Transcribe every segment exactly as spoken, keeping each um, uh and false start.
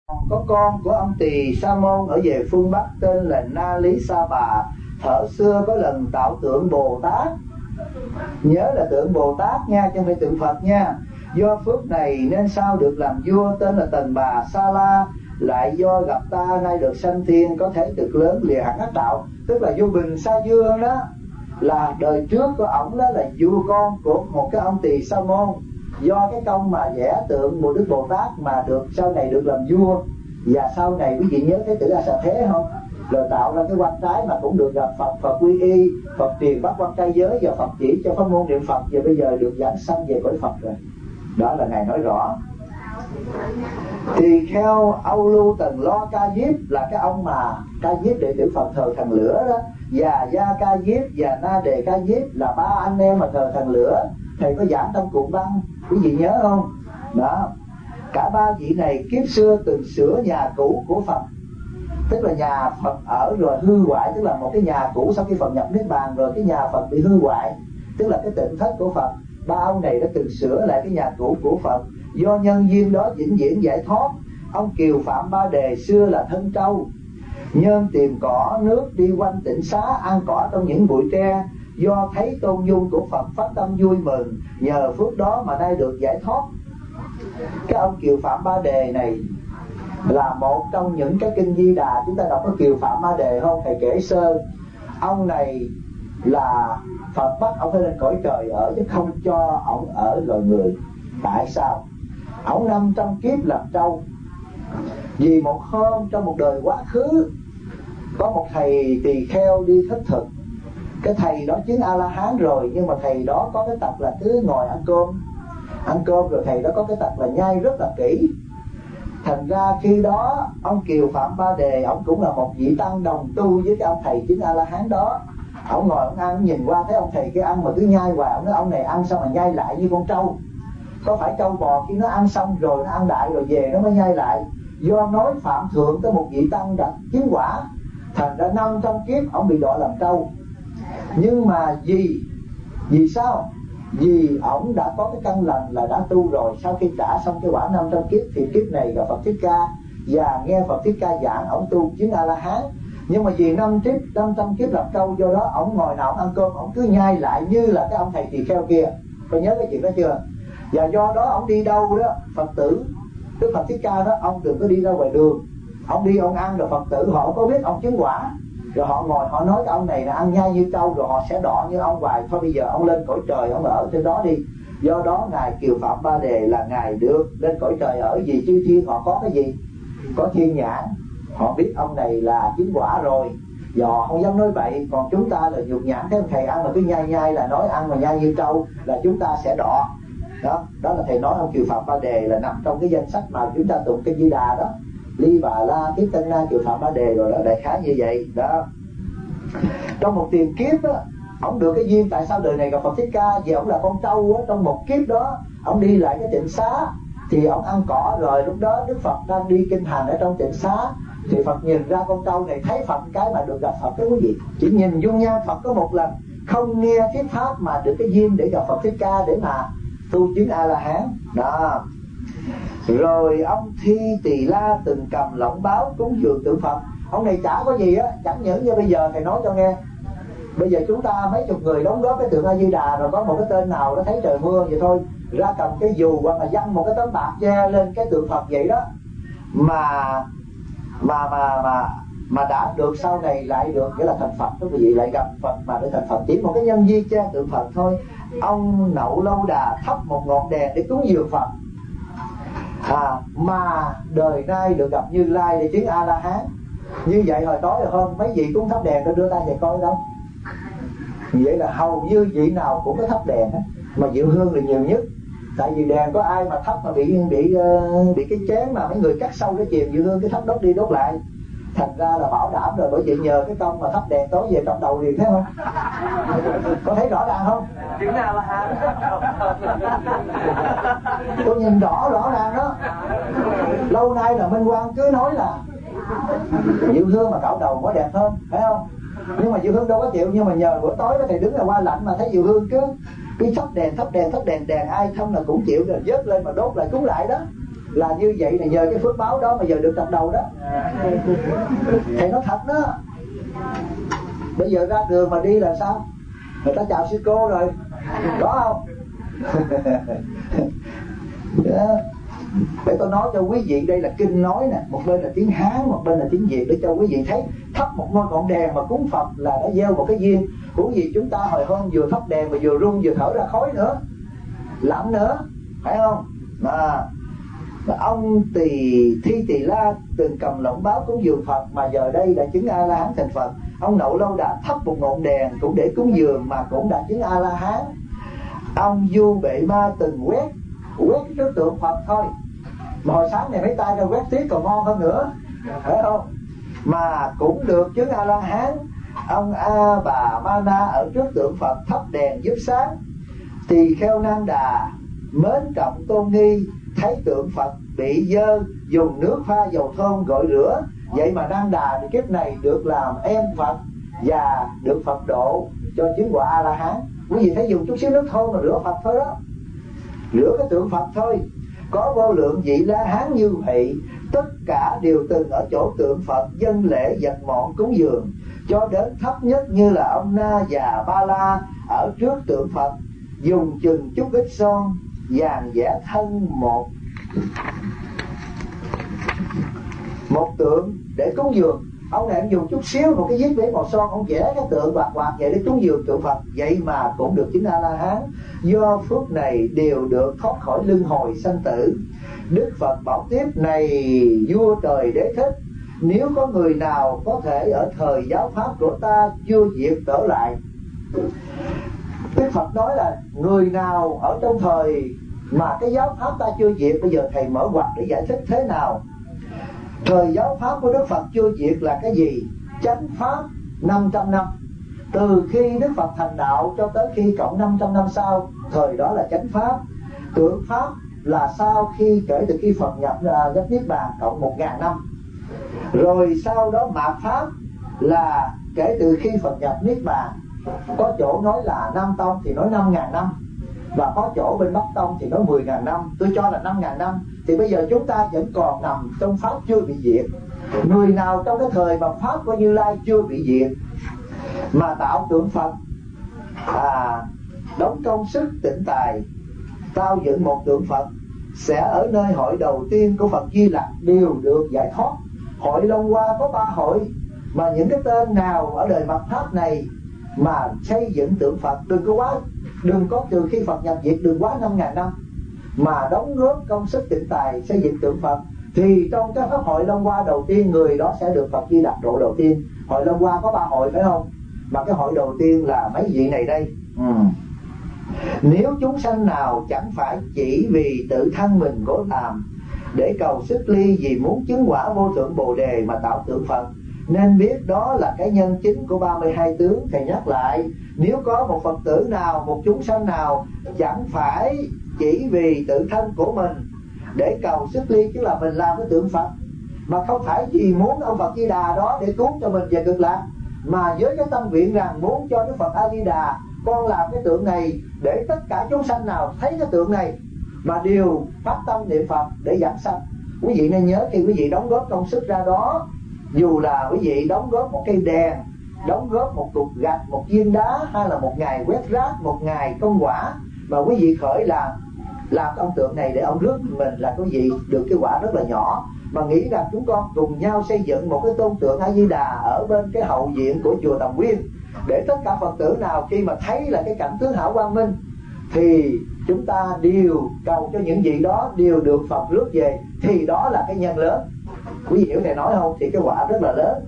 Có con của ông Tỳ Sa Môn ở về phương Bắc tên là Na Lý Sa Bà. Thở xưa có lần tạo tượng Bồ Tát, nhớ là tượng Bồ Tát nha, chứ không phải tượng Phật nha. Do phước này nên sau được làm vua, tên là Tần Bà Sa La. Lại do gặp ta nay được sanh thiên, có thể cực lớn lìa hẳn ác đạo. Tức là vua Bình Sa Dương đó, là đời trước của ổng đó là vua con của một cái ông Tỳ Sa Môn. Do cái công mà vẽ tượng một Đức Bồ Tát mà được sau này được làm vua. Và sau này quý vị nhớ Thế tử A Xà Thế không? Rồi tạo ra cái quan trái mà cũng được gặp Phật, Phật quy y, Phật truyền bắt quan trai giới, và Phật chỉ cho pháp môn niệm Phật, và bây giờ được giảng sanh về cõi Phật rồi. Đó là Ngài nói rõ. Thì theo Âu Lưu Tần Lo Ca Diếp là cái ông mà Ca Diếp đệ tử Phật thờ thần lửa đó, và Gia Ca Diếp và Na Đề Ca Diếp là ba anh em mà thờ thần lửa. Thầy có giảng trong Cụ Văn, quý vị nhớ không? Đó. Cả ba vị này kiếp xưa từng sửa nhà cũ của Phật, tức là nhà Phật ở rồi hư hoại, tức là một cái nhà cũ sau khi Phật nhập Niết Bàn rồi cái nhà Phật bị hư hoại, tức là cái tịnh thất của Phật. Ba ông này đã từng sửa lại cái nhà cũ của Phật. Do nhân duyên đó vĩnh viễn giải thoát. Ông Kiều Phạm Ba Đề xưa là thân trâu, nhơm tìm cỏ nước đi quanh tịnh xá, ăn cỏ trong những bụi tre. Do thấy tôn dung của Phật phát tâm vui mừng, nhờ phước đó mà nay được giải thoát. Cái ông Kiều Phạm Ba Đề này là một trong những cái kinh Di Đà. Chúng ta đọc có Kiều Phạm Ba Đề không? Thầy kể sơ. Ông này là Phật bắt ông phải lên cõi trời ở, chứ không cho ông ở loài người. Tại sao? Ông năm trăm kiếp làm trâu. Vì một hôm trong một đời quá khứ, có một thầy tỳ kheo đi khất thực. Cái thầy đó chứng A-la-hán rồi, nhưng mà thầy đó có cái tật là cứ ngồi ăn cơm. Ăn cơm rồi thầy đó có cái tật là nhai rất là kỹ. Thành ra khi đó ông Kiều Phạm Ba Đề, ông cũng là một vị tăng đồng tu với cái ông thầy chứng A-la-hán đó. Ông ngồi ông ăn, nhìn qua thấy ông thầy cái ăn mà cứ nhai hoài. Ông nói ông này ăn xong mà nhai lại như con trâu. Có phải trâu bò khi nó ăn xong rồi nó ăn đại rồi về nó mới nhai lại. Do nói phạm thượng tới một vị tăng đã chứng quả, thành ra năm trăm kiếp ông bị đọa làm trâu. Nhưng mà vì Vì sao? Vì ổng đã có cái căn lành là đã tu rồi. Sau khi trả xong cái quả năm trăm kiếp thì kiếp này gặp Phật Thích Ca, và nghe Phật Thích Ca giảng, ổng tu chứng A-la-hán. Nhưng mà vì năm kiếp, năm trăm kiếp làm trâu, do đó ổng ngồi nào ổng ăn cơm ổng cứ nhai lại như là cái ông thầy tỳ kheo kia. Có nhớ cái chuyện đó chưa? Và do đó ổng đi đâu đó, Phật tử Đức Phật Thích Ca đó, ông đừng có đi ra ngoài đường. Ông đi ông ăn rồi Phật tử họ có biết ông chứng quả, rồi họ ngồi họ nói cái ông này là ăn nhai như trâu, rồi họ sẽ đọ như ông hoài. Thôi bây giờ ông lên cõi trời, ông ở trên đó đi. Do đó Ngài Kiều Phạm Ba Đề là Ngài được lên cõi trời ở. Vì chư thiên họ có cái gì? Có thiên nhãn, họ biết ông này là chứng quả rồi, và họ không dám nói bậy. Còn chúng ta là nhục nhãn, thấy thầy ăn mà cứ nhai nhai là nói ăn mà nhai như trâu là chúng ta sẽ đọ. Đó, đó là thầy nói ông Kiều Phạm Ba Đề là nằm trong cái danh sách mà chúng ta tụng cái Di Đà đó. Ly Bà La Kiếp Tân Na Kiều Phạm Ba Đề rồi đó, đại khái như vậy đó. Trong một tiền kiếp á, ông được cái duyên tại sao đời này gặp Phật Thích Ca, vì ông là con trâu á. Trong một kiếp đó ông đi lại cái tịnh xá thì ông ăn cỏ, rồi lúc đó Đức Phật đang đi kinh hành ở trong tịnh xá, thì Phật nhìn ra con trâu này, thấy Phật cái mà được gặp Phật. Cái quý vị chỉ nhìn dung nhan Phật có một lần, không nghe thuyết pháp mà được cái duyên để gặp Phật Thích Ca để mà tu chứng A-la-hán đó. Rồi ông Thi Tỳ La từng cầm lọng báo cúng dường tượng Phật. Ông này chả có gì á, chẳng những như bây giờ thầy nói cho nghe. Bây giờ chúng ta mấy chục người đóng góp cái tượng A Di Đà, rồi có một cái tên nào nó thấy trời mưa vậy thôi, ra cầm cái dù hoặc là dăng một cái tấm bạc che lên cái tượng Phật vậy đó, mà mà mà mà mà đã được sau này lại được nghĩa là thành Phật. Quý vị lại gặp Phật mà để thành Phật, chỉ một cái nhân duyên che tượng Phật thôi. Ông Nậu Lâu Đà thắp một ngọn đèn để cúng dường Phật, à, mà đời nay được gặp Như Lai để chứng A-la-hán. Như vậy hồi tối rồi hôm mấy vị cũng thắp đèn tôi đưa tay về coi đâu. Vậy là hầu như vị nào cũng có thắp đèn á, mà Diệu Hương là nhiều nhất. Tại vì đèn có ai mà thắp mà bị bị bị cái chén mà mấy người cắt sâu cái chìm, Diệu Hương cái thắp đốt đi đốt lại. Thành ra là bảo đảm rồi, bởi vậy nhờ cái công mà thắp đèn tối về trong đầu liền, thấy không? Có thấy rõ ràng không? Chứng nào là hả? Tôi nhìn rõ rõ ràng đó. Lâu nay là Minh Quang cứ nói là Diệu Hương mà cạo đầu có đẹp hơn, phải không? Nhưng mà Diệu Hương đâu có chịu. Nhưng mà nhờ bữa tối đó thầy đứng là qua lạnh mà thấy Diệu Hương cứ cứ thắp đèn thắp đèn thắp đèn đèn ai thông là cũng chịu, rồi vớt lên mà đốt lại cúng lại đó. là như vậy là nhờ cái phước báo đó mà giờ được tập đầu đó. Thầy nói thật đó. Bây giờ ra đường mà đi là sao? Người ta chào sư cô rồi, có không? Để tôi nói cho quý vị, đây là kinh nói nè, một bên là tiếng Hán, một bên là tiếng Việt, để cho quý vị thấy thắp một ngôi ngọn đèn mà cúng Phật là đã gieo một cái duyên. Huống gì chúng ta hồi hôm vừa thắp đèn mà vừa rung vừa thở ra khói nữa, lạnh nữa, phải không? Mà, mà ông Tỳ Thi Tỳ La từng cầm lọng báo cúng dường Phật mà giờ đây đã chứng A La Hán thành Phật. Ông Nậu Lâu Đà thắp một ngọn đèn cũng để cúng dường mà cũng đã chứng A La Hán. Ông Du Bệ Ma từng quét quét trước tượng Phật thôi mà hồi sáng này mấy tay ra quét tiếp còn ngon hơn nữa, phải không? Mà cũng được chứng A La Hán. Ông A Bà Ma Na ở trước tượng Phật thắp đèn giúp sáng. Tỳ Kheo Nan Đà mến trọng tôn nghi, thấy tượng Phật bị dơ dùng nước pha dầu thơm gội rửa. Vậy mà Nan Đà thì kiếp này được làm em Phật và được Phật độ cho chứng quả A La Hán. Quý vị thấy dùng chút xíu nước thơm mà rửa Phật thôi đó, rửa cái tượng Phật thôi. Có vô lượng vị La Hán như vậy, tất cả đều từng ở chỗ tượng Phật dâng lễ vật mọn cúng dường, cho đến thấp nhất như là ông Na và Ba La ở trước tượng Phật dùng chừng chút ít son vàng vẽ thân một một tượng để cúng dường. Ông này ông dùng chút xíu một cái viết vẽ màu son, ông vẽ cái tượng quạt quạt vậy để cúng dường tượng Phật, vậy mà cũng được chứng A La Hán. Do phước này đều được thoát khỏi luân hồi sanh tử. Đức Phật bảo tiếp: này vua trời Đế Thích, nếu có người nào có thể ở thời giáo pháp của ta chưa diệt trở lại. Đức Phật nói là người nào ở trong thời mà cái giáo pháp ta chưa diệt, bây giờ thầy mở ngoặt để giải thích thế nào. Thời giáo pháp của Đức Phật chưa diệt là cái gì? Chánh pháp năm trăm năm. Từ khi Đức Phật thành đạo cho tới khi cộng năm trăm năm sau, thời đó là chánh pháp. Tượng pháp là sau khi kể từ khi Phật nhập nhập Niết Bàn cộng một ngàn năm. Rồi sau đó mạt pháp là kể từ khi Phật nhập Niết Bàn. Có chỗ nói là Nam Tông thì nói năm ngàn năm, và có chỗ bên Bắc Tông thì nói mười ngàn năm. Tôi cho là năm ngàn năm. Thì bây giờ chúng ta vẫn còn nằm trong pháp chưa bị diệt. Người nào trong cái thời mà pháp của Như Lai chưa bị diệt mà tạo tượng Phật, à, đóng công sức tịnh tài tao dựng một tượng Phật, sẽ ở nơi hội đầu tiên của Phật Di Lặc đều được giải thoát. Hội Long Hoa có ba hội, mà những cái tên nào ở đời Mạt Pháp này mà xây dựng tượng Phật, đừng có quá, đừng có từ khi Phật nhập diệt đừng quá năm ngàn năm, mà đóng góp công sức tịnh tài xây dựng tượng Phật, thì trong cái pháp hội Long Hoa đầu tiên, người đó sẽ được Phật Di Lặc độ đầu tiên. Hội Long Hoa có ba hội phải không? Mà cái hội đầu tiên là mấy vị này đây. ừ. Nếu chúng sanh nào chẳng phải chỉ vì tự thân mình cố làm để cầu sức ly, vì muốn chứng quả vô thượng Bồ Đề mà tạo tượng Phật, nên biết đó là cái nhân chính của ba mươi hai tướng. Thầy nhắc lại, nếu có một Phật tử nào, một chúng sanh nào chẳng phải chỉ vì tự thân của mình để cầu sức ly, chứ là mình làm cái tượng Phật, mà không phải vì muốn ông Phật Di Đà đó để cứu cho mình về cực lạc, mà với cái tâm nguyện rằng muốn cho Đức Phật A Di Đà, con làm cái tượng này để tất cả chúng sanh nào thấy cái tượng này mà đều phát tâm niệm Phật để giảng sanh. Quý vị nên nhớ, khi quý vị đóng góp công sức ra đó, dù là quý vị đóng góp một cây đèn, đóng góp một cục gạch, một viên đá, hay là một ngày quét rác, một ngày công quả, mà quý vị khởi làm làm ông tượng này để ông rước mình, là quý vị được cái quả rất là nhỏ. Mà nghĩ rằng chúng con cùng nhau xây dựng một cái tôn tượng A Di Đà ở bên cái hậu viện của chùa Tầm Nguyên, để tất cả Phật tử nào khi mà thấy là cái cảnh tướng hảo quang minh thì chúng ta đều cầu cho những vị đó đều được Phật rước về, thì đó là cái nhân lớn. Quý vị hiểu thầy nói không? Thì cái quả rất là lớn.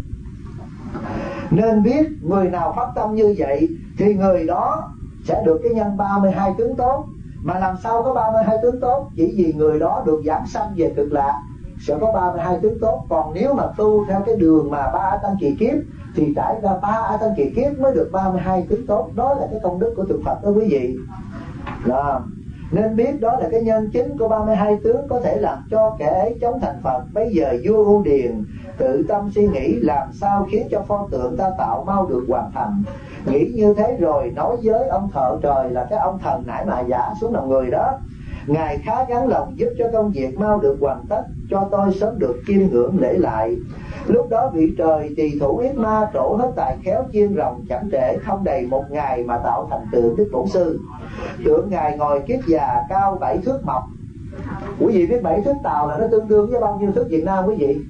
Nên biết người nào phát tâm như vậy thì người đó sẽ được cái nhân ba mươi hai tướng tốt. Mà làm sao có ba mươi hai tướng tốt? Chỉ vì người đó được giảng sanh về cực lạc sẽ có ba mươi hai tướng tốt. Còn nếu mà tu theo cái đường mà ba A Tăng Kỳ Kiếp thì trải ra ba A Tăng Kỳ Kiếp mới được ba mươi hai tướng tốt. Đó là cái công đức của tượng Phật đó quý vị. Đó. Nên biết đó là cái nhân chính của ba mươi hai tướng có thể làm cho kẻ ấy chống thành Phật. Bây giờ vua U Điền tự tâm suy nghĩ làm sao khiến cho pho tượng ta tạo mau được hoàn thành. Nghĩ như thế rồi nói với ông thợ trời, là cái ông thần nãy mà giả xuống lòng người đó, Ngài khá gắng lòng giúp cho công việc mau được hoàn tất, cho tôi sớm được chiêm ngưỡng lễ lại. Lúc đó vị trời tỳ thủ Yết Ma trổ hết tài khéo chiên rồng, chẳng trễ không đầy một ngày mà tạo thành tượng Đức Bổn Sư. Tượng Ngài ngồi kiết già, cao bảy thước mọc. Quý vị biết bảy thước Tàu là nó tương đương với bao nhiêu thước Việt Nam quý vị?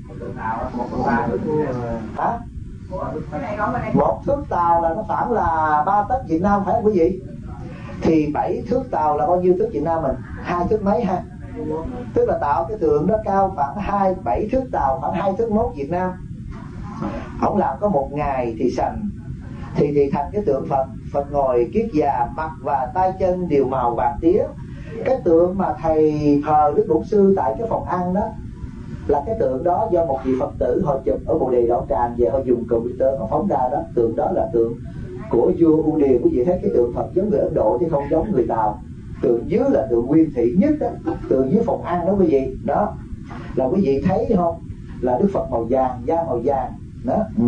Hả? Một thước Tàu là nó khoảng là ba tấc Việt Nam phải không quý vị? Thì bảy thước Tàu là bao nhiêu thước Việt Nam mình? Hai thước mấy ha? Tức là tạo cái tượng đó cao khoảng hai bảy thước Tàu, khoảng hai thước mốt Việt Nam. Ông làm có một ngày thì sành thì thì thành cái tượng Phật. Phật ngồi kiết già, mặt và tay chân đều màu vàng tía. Cái tượng mà thầy thờ Đức Bổn Sư tại cái phòng ăn đó là cái tượng đó do một vị Phật tử họ chụp ở Bồ Đề Đảo Tràng về, họ dùng computer họ phóng ra đó. Tượng đó là tượng của vua U Điền. Quý vị thấy cái tượng Phật giống người Ấn Độ chứ không giống người Tàu. Tượng dưới là tượng nguyên thị nhất đó, tượng dưới phòng ăn đó quý vị. Đó là quý vị thấy không, là Đức Phật màu vàng, da màu vàng đó. Ừ.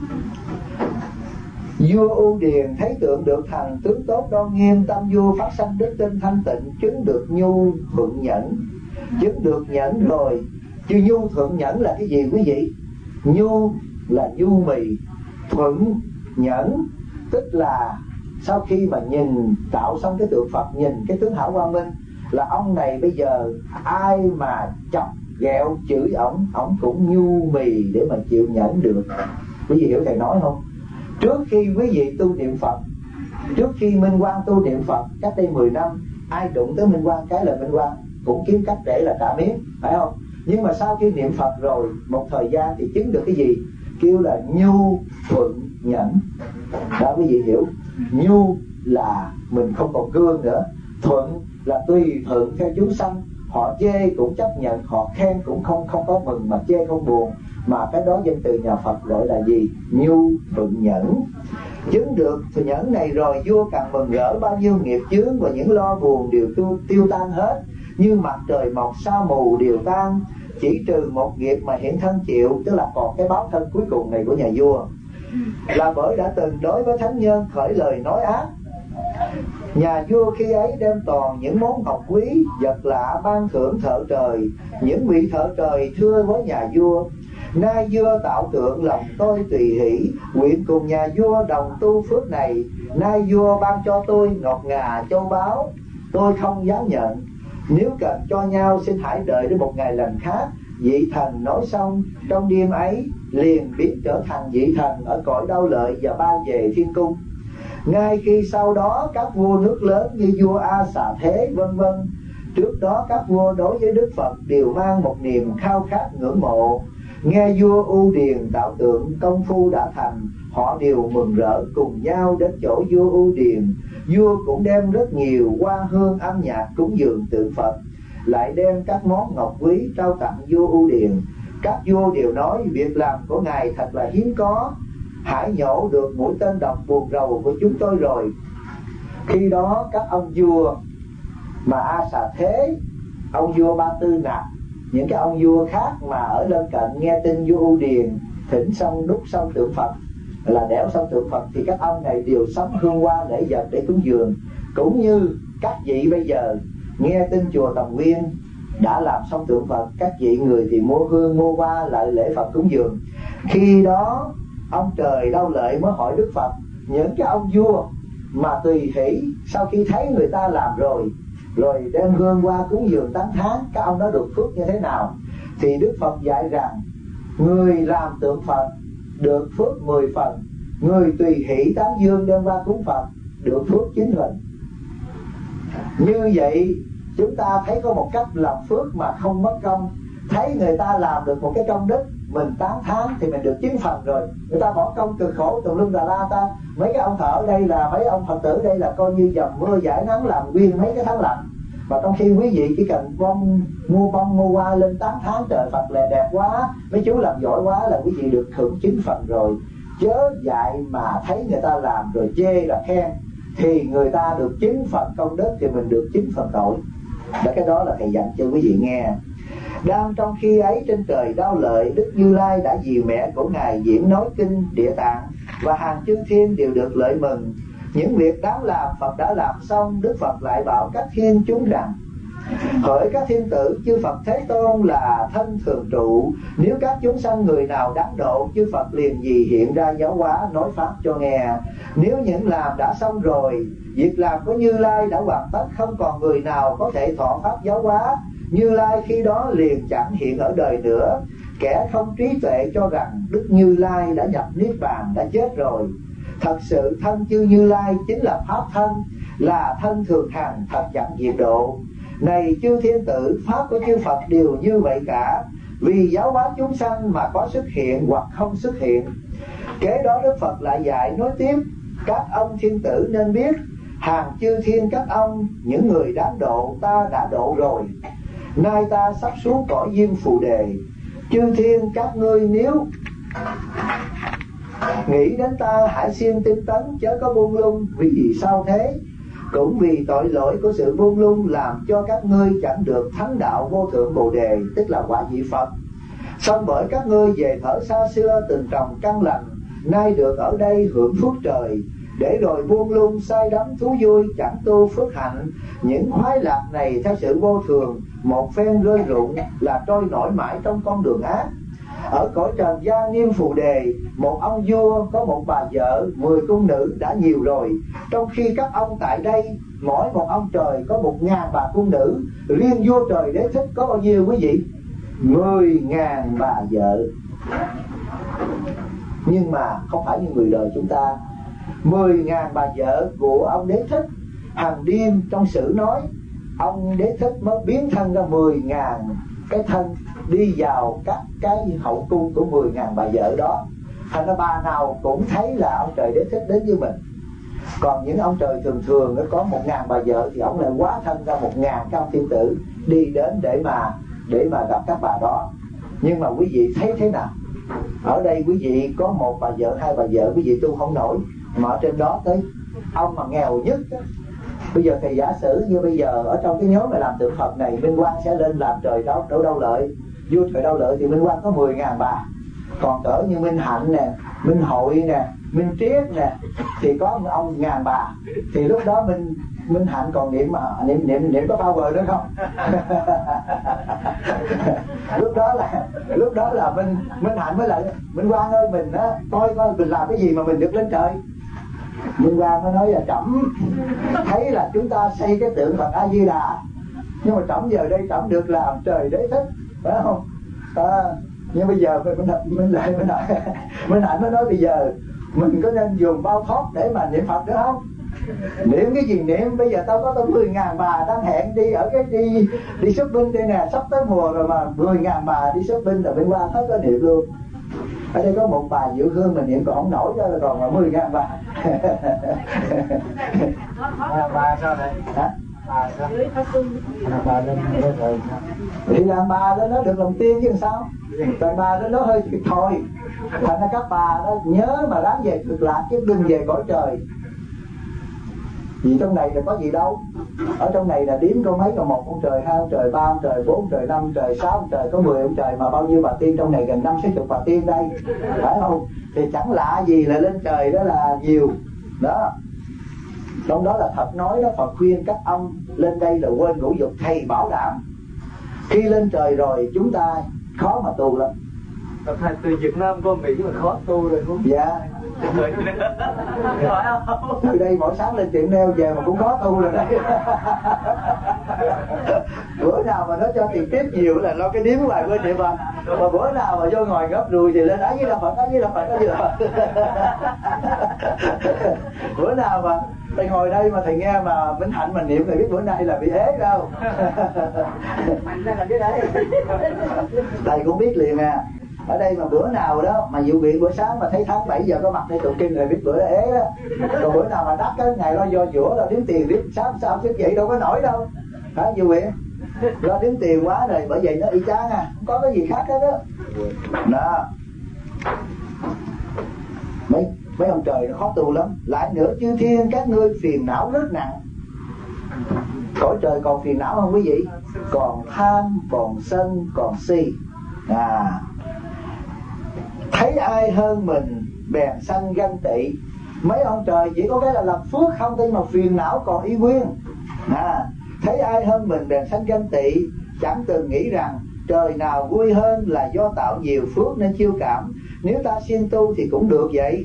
Vua U Điền thấy tượng được thành, tướng tốt đoan nghiêm, tâm vua phát sanh đức tin thanh tịnh, chứng được nhu thuận nhẫn. Chứng được nhẫn rồi, chứ nhu thuận nhẫn là cái gì quý vị? Nhu là nhu mì, thuận nhẫn tức là sau khi mà nhìn tạo xong cái tượng Phật, nhìn cái tướng hảo quang minh, là ông này bây giờ ai mà chọc ghẹo chửi ổng, ổng cũng nhu mì để mà chịu nhẫn được. Quý vị hiểu thầy nói không? Trước khi quý vị tu niệm Phật, trước khi Minh Quang tu niệm Phật cách đây mười năm, ai đụng tới Minh Quang cái là Minh Quang cũng kiếm cách để là trả miếng, phải không? Nhưng mà sau khi niệm Phật rồi một thời gian thì chứng được cái gì? Kêu là nhu thuận nhẫn. Đó quý vị hiểu. Nhu là mình không còn cương nữa, thuận là tùy thuận theo chúng sanh. Họ chê cũng chấp nhận, họ khen cũng không không có mừng, mà chê không buồn. Mà cái đó danh từ nhà Phật gọi là gì? Nhu thuận nhẫn. Chứng được thuận nhẫn này rồi, vua càng mừng rỡ, bao nhiêu nghiệp chướng và những lo buồn đều tiêu, tiêu tan hết. Như mặt trời mọc sa mù đều tan, chỉ trừ một nghiệp mà hiện thân chịu, tức là còn cái báo thân cuối cùng này của nhà vua. Là bởi đã từng đối với thánh nhân khởi lời nói ác. Nhà vua khi ấy đem toàn những món ngọc quý, vật lạ ban thưởng thợ trời. Những vị thợ trời thưa với nhà vua: nay vua tạo tượng lòng tôi tùy hỷ, nguyện cùng nhà vua đồng tu phước này. Nay vua ban cho tôi ngọc ngà châu báu, tôi không dám nhận. Nếu cần cho nhau xin hãy đợi đến một ngày lành khác. Vị thần nói xong, trong đêm ấy liền biến trở thành vị thần ở cõi Đau Lợi và ban về thiên cung. Ngay khi sau đó các vua nước lớn như vua A Xà Thế vân vân, trước đó các vua đối với Đức Phật đều mang một niềm khao khát ngưỡng mộ. Nghe vua U Điền tạo tượng công phu đã thành, họ đều mừng rỡ cùng nhau đến chỗ vua U Điền. Vua cũng đem rất nhiều hoa hương âm nhạc cúng dường tượng Phật, lại đem các món ngọc quý trao tặng vua U Điền. Các vua đều nói việc làm của ngài thật là hiếm có, hãy nhổ được mũi tên độc buồn rầu của chúng tôi rồi. Khi đó các ông vua mà A Xà Thế, ông vua Ba Tư Nặc, những cái ông vua khác mà ở lân cận nghe tin vua U Điền thỉnh xong đúc xong tượng Phật, là đẽo xong tượng Phật, thì các ông này đều sắm hương hoa lễ vật để cúng dường. Cũng như các vị bây giờ nghe tin chùa Tầm Nguyên đã làm xong tượng Phật, các vị người thì mua hương mua hoa lại lễ Phật cúng dường. Khi đó ông trời Đau Lợi mới hỏi Đức Phật: những cái ông vua mà tùy hỷ sau khi thấy người ta làm rồi, rồi đem hương hoa cúng dường tán thán, các ông đó được phước như thế nào? Thì Đức Phật dạy rằng người làm tượng Phật được phước mười phần, người tùy hỷ tán dương đem hoa cúng Phật được phước chín phần. Như vậy chúng ta thấy có một cách làm phước mà không mất công. Thấy người ta làm được một cái công đức, mình tán thán thì mình được chín phần rồi. Người ta bỏ công cực khổ tùm lum tà la ta. Mấy cái ông thợ ở đây là mấy ông Phật tử đây là coi như dầm mưa giải nắng làm nguyên mấy cái tháng lạnh. Và trong khi quý vị chỉ cần bông, mua bông mua hoa lên tán thán trời Phật là đẹp quá, mấy chú làm giỏi quá, là quý vị được hưởng chín phần rồi. Chớ dạy mà thấy người ta làm rồi chê là khen, thì người ta được chín phần công đức thì mình được chín phần tội. Và cái đó là thầy dặn cho quý vị nghe. Đang trong khi ấy trên trời Đau Lợi, Đức Như Lai đã dìu mẹ của ngài diễn nói kinh Địa Tạng, và hàng chư thiên đều được lợi mừng. Những việc đáng làm Phật đã làm xong. Đức Phật lại bảo các thiên chúng rằng: Hỡi các thiên tử, chư Phật Thế Tôn là thân thường trụ, nếu các chúng sanh người nào đáng độ, chư Phật liền gì hiện ra giáo hóa nói pháp cho nghe. Nếu những làm đã xong rồi, việc làm của Như Lai đã hoàn tất, không còn người nào có thể thọ pháp giáo hóa, Như Lai khi đó liền chẳng hiện ở đời nữa. Kẻ không trí tuệ cho rằng Đức Như Lai đã nhập Niết Bàn, đã chết rồi. Thật sự thân chư Như Lai chính là pháp thân, là thân thường hằng, thật chẳng diệt độ. Này chư thiên tử, pháp của chư Phật đều như vậy cả, vì giáo hóa chúng sanh mà có xuất hiện hoặc không xuất hiện. Kế đó Đức Phật lại dạy nói tiếp: các ông thiên tử nên biết, hàng chư thiên các ông, những người đáng độ ta đã độ rồi. Nay ta sắp xuống cõi Diêm Phù Đề. Chư thiên các ngươi nếu nghĩ đến ta, hãy siêng tinh tấn, chớ có buông lung. Vì sao thế? Cũng vì tội lỗi của sự buông lung làm cho các ngươi chẳng được thắng đạo vô thượng Bồ Đề, tức là quả vị Phật. Song bởi các ngươi về thở xa xưa từng trồng căn lành, nay được ở đây hưởng phước trời, để rồi buông lung say đắm thú vui, chẳng tu phước hạnh. Những khoái lạc này theo sự vô thường, một phen rơi rụng là trôi nổi mãi trong con đường ác. Ở cõi trần gian Niêm Phù Đề, một ông vua có một bà vợ, mười cung nữ đã nhiều rồi. Trong khi các ông tại đây, mỗi một ông trời có một ngàn bà cung nữ. Riêng vua trời Đế Thích có bao nhiêu quý vị? Mười ngàn bà vợ. Nhưng mà không phải như người đời chúng ta. Mười ngàn bà vợ của ông Đế Thích, hàng đêm trong sử nói, ông Đế Thích mới biến thân ra mười ngàn cái thân đi vào các cái hậu cung của mười ngàn bà vợ đó. Thành ra bà nào cũng thấy là ông trời Đế Thích đến với mình. Còn những ông trời thường thường nó có một ngàn bà vợ thì ông lại hóa thân ra một ngàn các ông thiên tử đi đến để mà để mà gặp các bà đó. Nhưng mà quý vị thấy thế nào? Ở đây quý vị có một bà vợ, hai bà vợ, quý vị tu không nổi. Mà ở trên đó tới ông mà nghèo nhất á. Bây giờ thầy giả sử như bây giờ ở trong cái nhóm mà làm tượng Phật này, Minh Quang sẽ lên làm trời đâu đâu đâu lợi, vua trời đâu lợi thì Minh Quang có mười ngàn bà. Còn cỡ như Minh Hạnh nè, Minh Hội nè, Minh Triết nè thì có ông ngàn bà. Thì lúc đó Minh Minh Hạnh còn niệm mà niệm niệm niệm có power nữa không? lúc đó là lúc đó là Minh Minh Hạnh mới lại Minh Quang ơi, mình á coi coi mình làm cái gì mà mình được lên trời. Minh Quang mới nói là trẫm thấy là chúng ta xây cái tượng Phật A Di Đà, nhưng mà trẫm giờ đây trẫm được làm trời Đế Thích, phải không? À, nhưng bây giờ mình mình lại mình nói Minh Hạnh mới nói bây giờ mình có nên dùng bao thoát để mà niệm Phật nữa không? Niệm cái gì niệm? Bây giờ tao có tới mười ngàn bà đang hẹn đi ở cái đi đi shopping đây nè, sắp tới mùa rồi mà mười ngàn bà đi shopping rồi Minh Quang hết có niệm luôn. Ở đây có một bà Diệu Hương mình niệm còn không nổi đó, là còn là mười ngàn bà. Bà sao đây? Hả? Bà sao? Bà lên đó rồi sao? Thì làm bà lên đó được lòng tiên chứ sao? Tại bà lên đó hơi thiệt thôi. Thành ra các bà đó nhớ mà ráng về cực lạc chứ đừng về cõi trời. Vì trong này là có gì đâu. Ở trong này là đếm có mấy, có một ông trời, hai ông trời, ba ông trời, bốn ông trời, năm ông trời, sáu ông trời, có mười ông trời, mà bao nhiêu bà tiên trong này, gần năm sáu chục bà tiên đây, phải không? Thì chẳng lạ gì là lên trời đó là nhiều đó. Trong đó là thật nói đó, Phật khuyên các ông lên đây là quên ngũ dục. Thầy bảo đảm khi lên trời rồi chúng ta khó mà tu lắm. Thầy từ Việt Nam qua Mỹ mà khó tu rồi không? Dạ. Từ đây mỗi sáng lên tiệm neo về mà cũng khó tu rồi đấy. Bữa nào mà nó cho tiền tiếp nhiều là lo cái điếm hoài quên niệm Phật. Mà bữa nào mà vô ngồi ngấp đùi thì lên ấy với là Phật, ấy với là Phật, ấy với là Phật. Bữa nào mà thầy ngồi đây mà thầy nghe mà Minh Hạnh mà niệm, thầy biết bữa nay là bị ế đâu. Thầy cũng biết liền à. Ở đây mà bữa nào đó mà dự viện bữa sáng mà thấy tháng bảy giờ có mặt đây tụng kinh rồi biết bữa đó ế đó. Còn bữa nào mà đắt cái ngày lo do giữa là đếm tiền, đếm sáng sao thức dậy đâu có nổi đâu. Hả dự viện? Do đếm tiền quá rồi, bởi vậy nó y chang à, không có cái gì khác hết đó. Đó. Mấy mấy ông trời nó khó tu lắm. Lại nữa chư thiên các ngươi phiền não rất nặng. Cõi trời còn phiền não không quý vị? Còn tham, còn sân, còn si. À, thấy ai hơn mình bèn sanh ganh tị. Mấy ông trời chỉ có cái là làm phước không, nhưng mà phiền não còn y nguyên. À, Thấy ai hơn mình bèn sanh ganh tị, chẳng từng nghĩ rằng trời nào vui hơn là do tạo nhiều phước nên chiêu cảm. Nếu ta siêng tu thì cũng được vậy.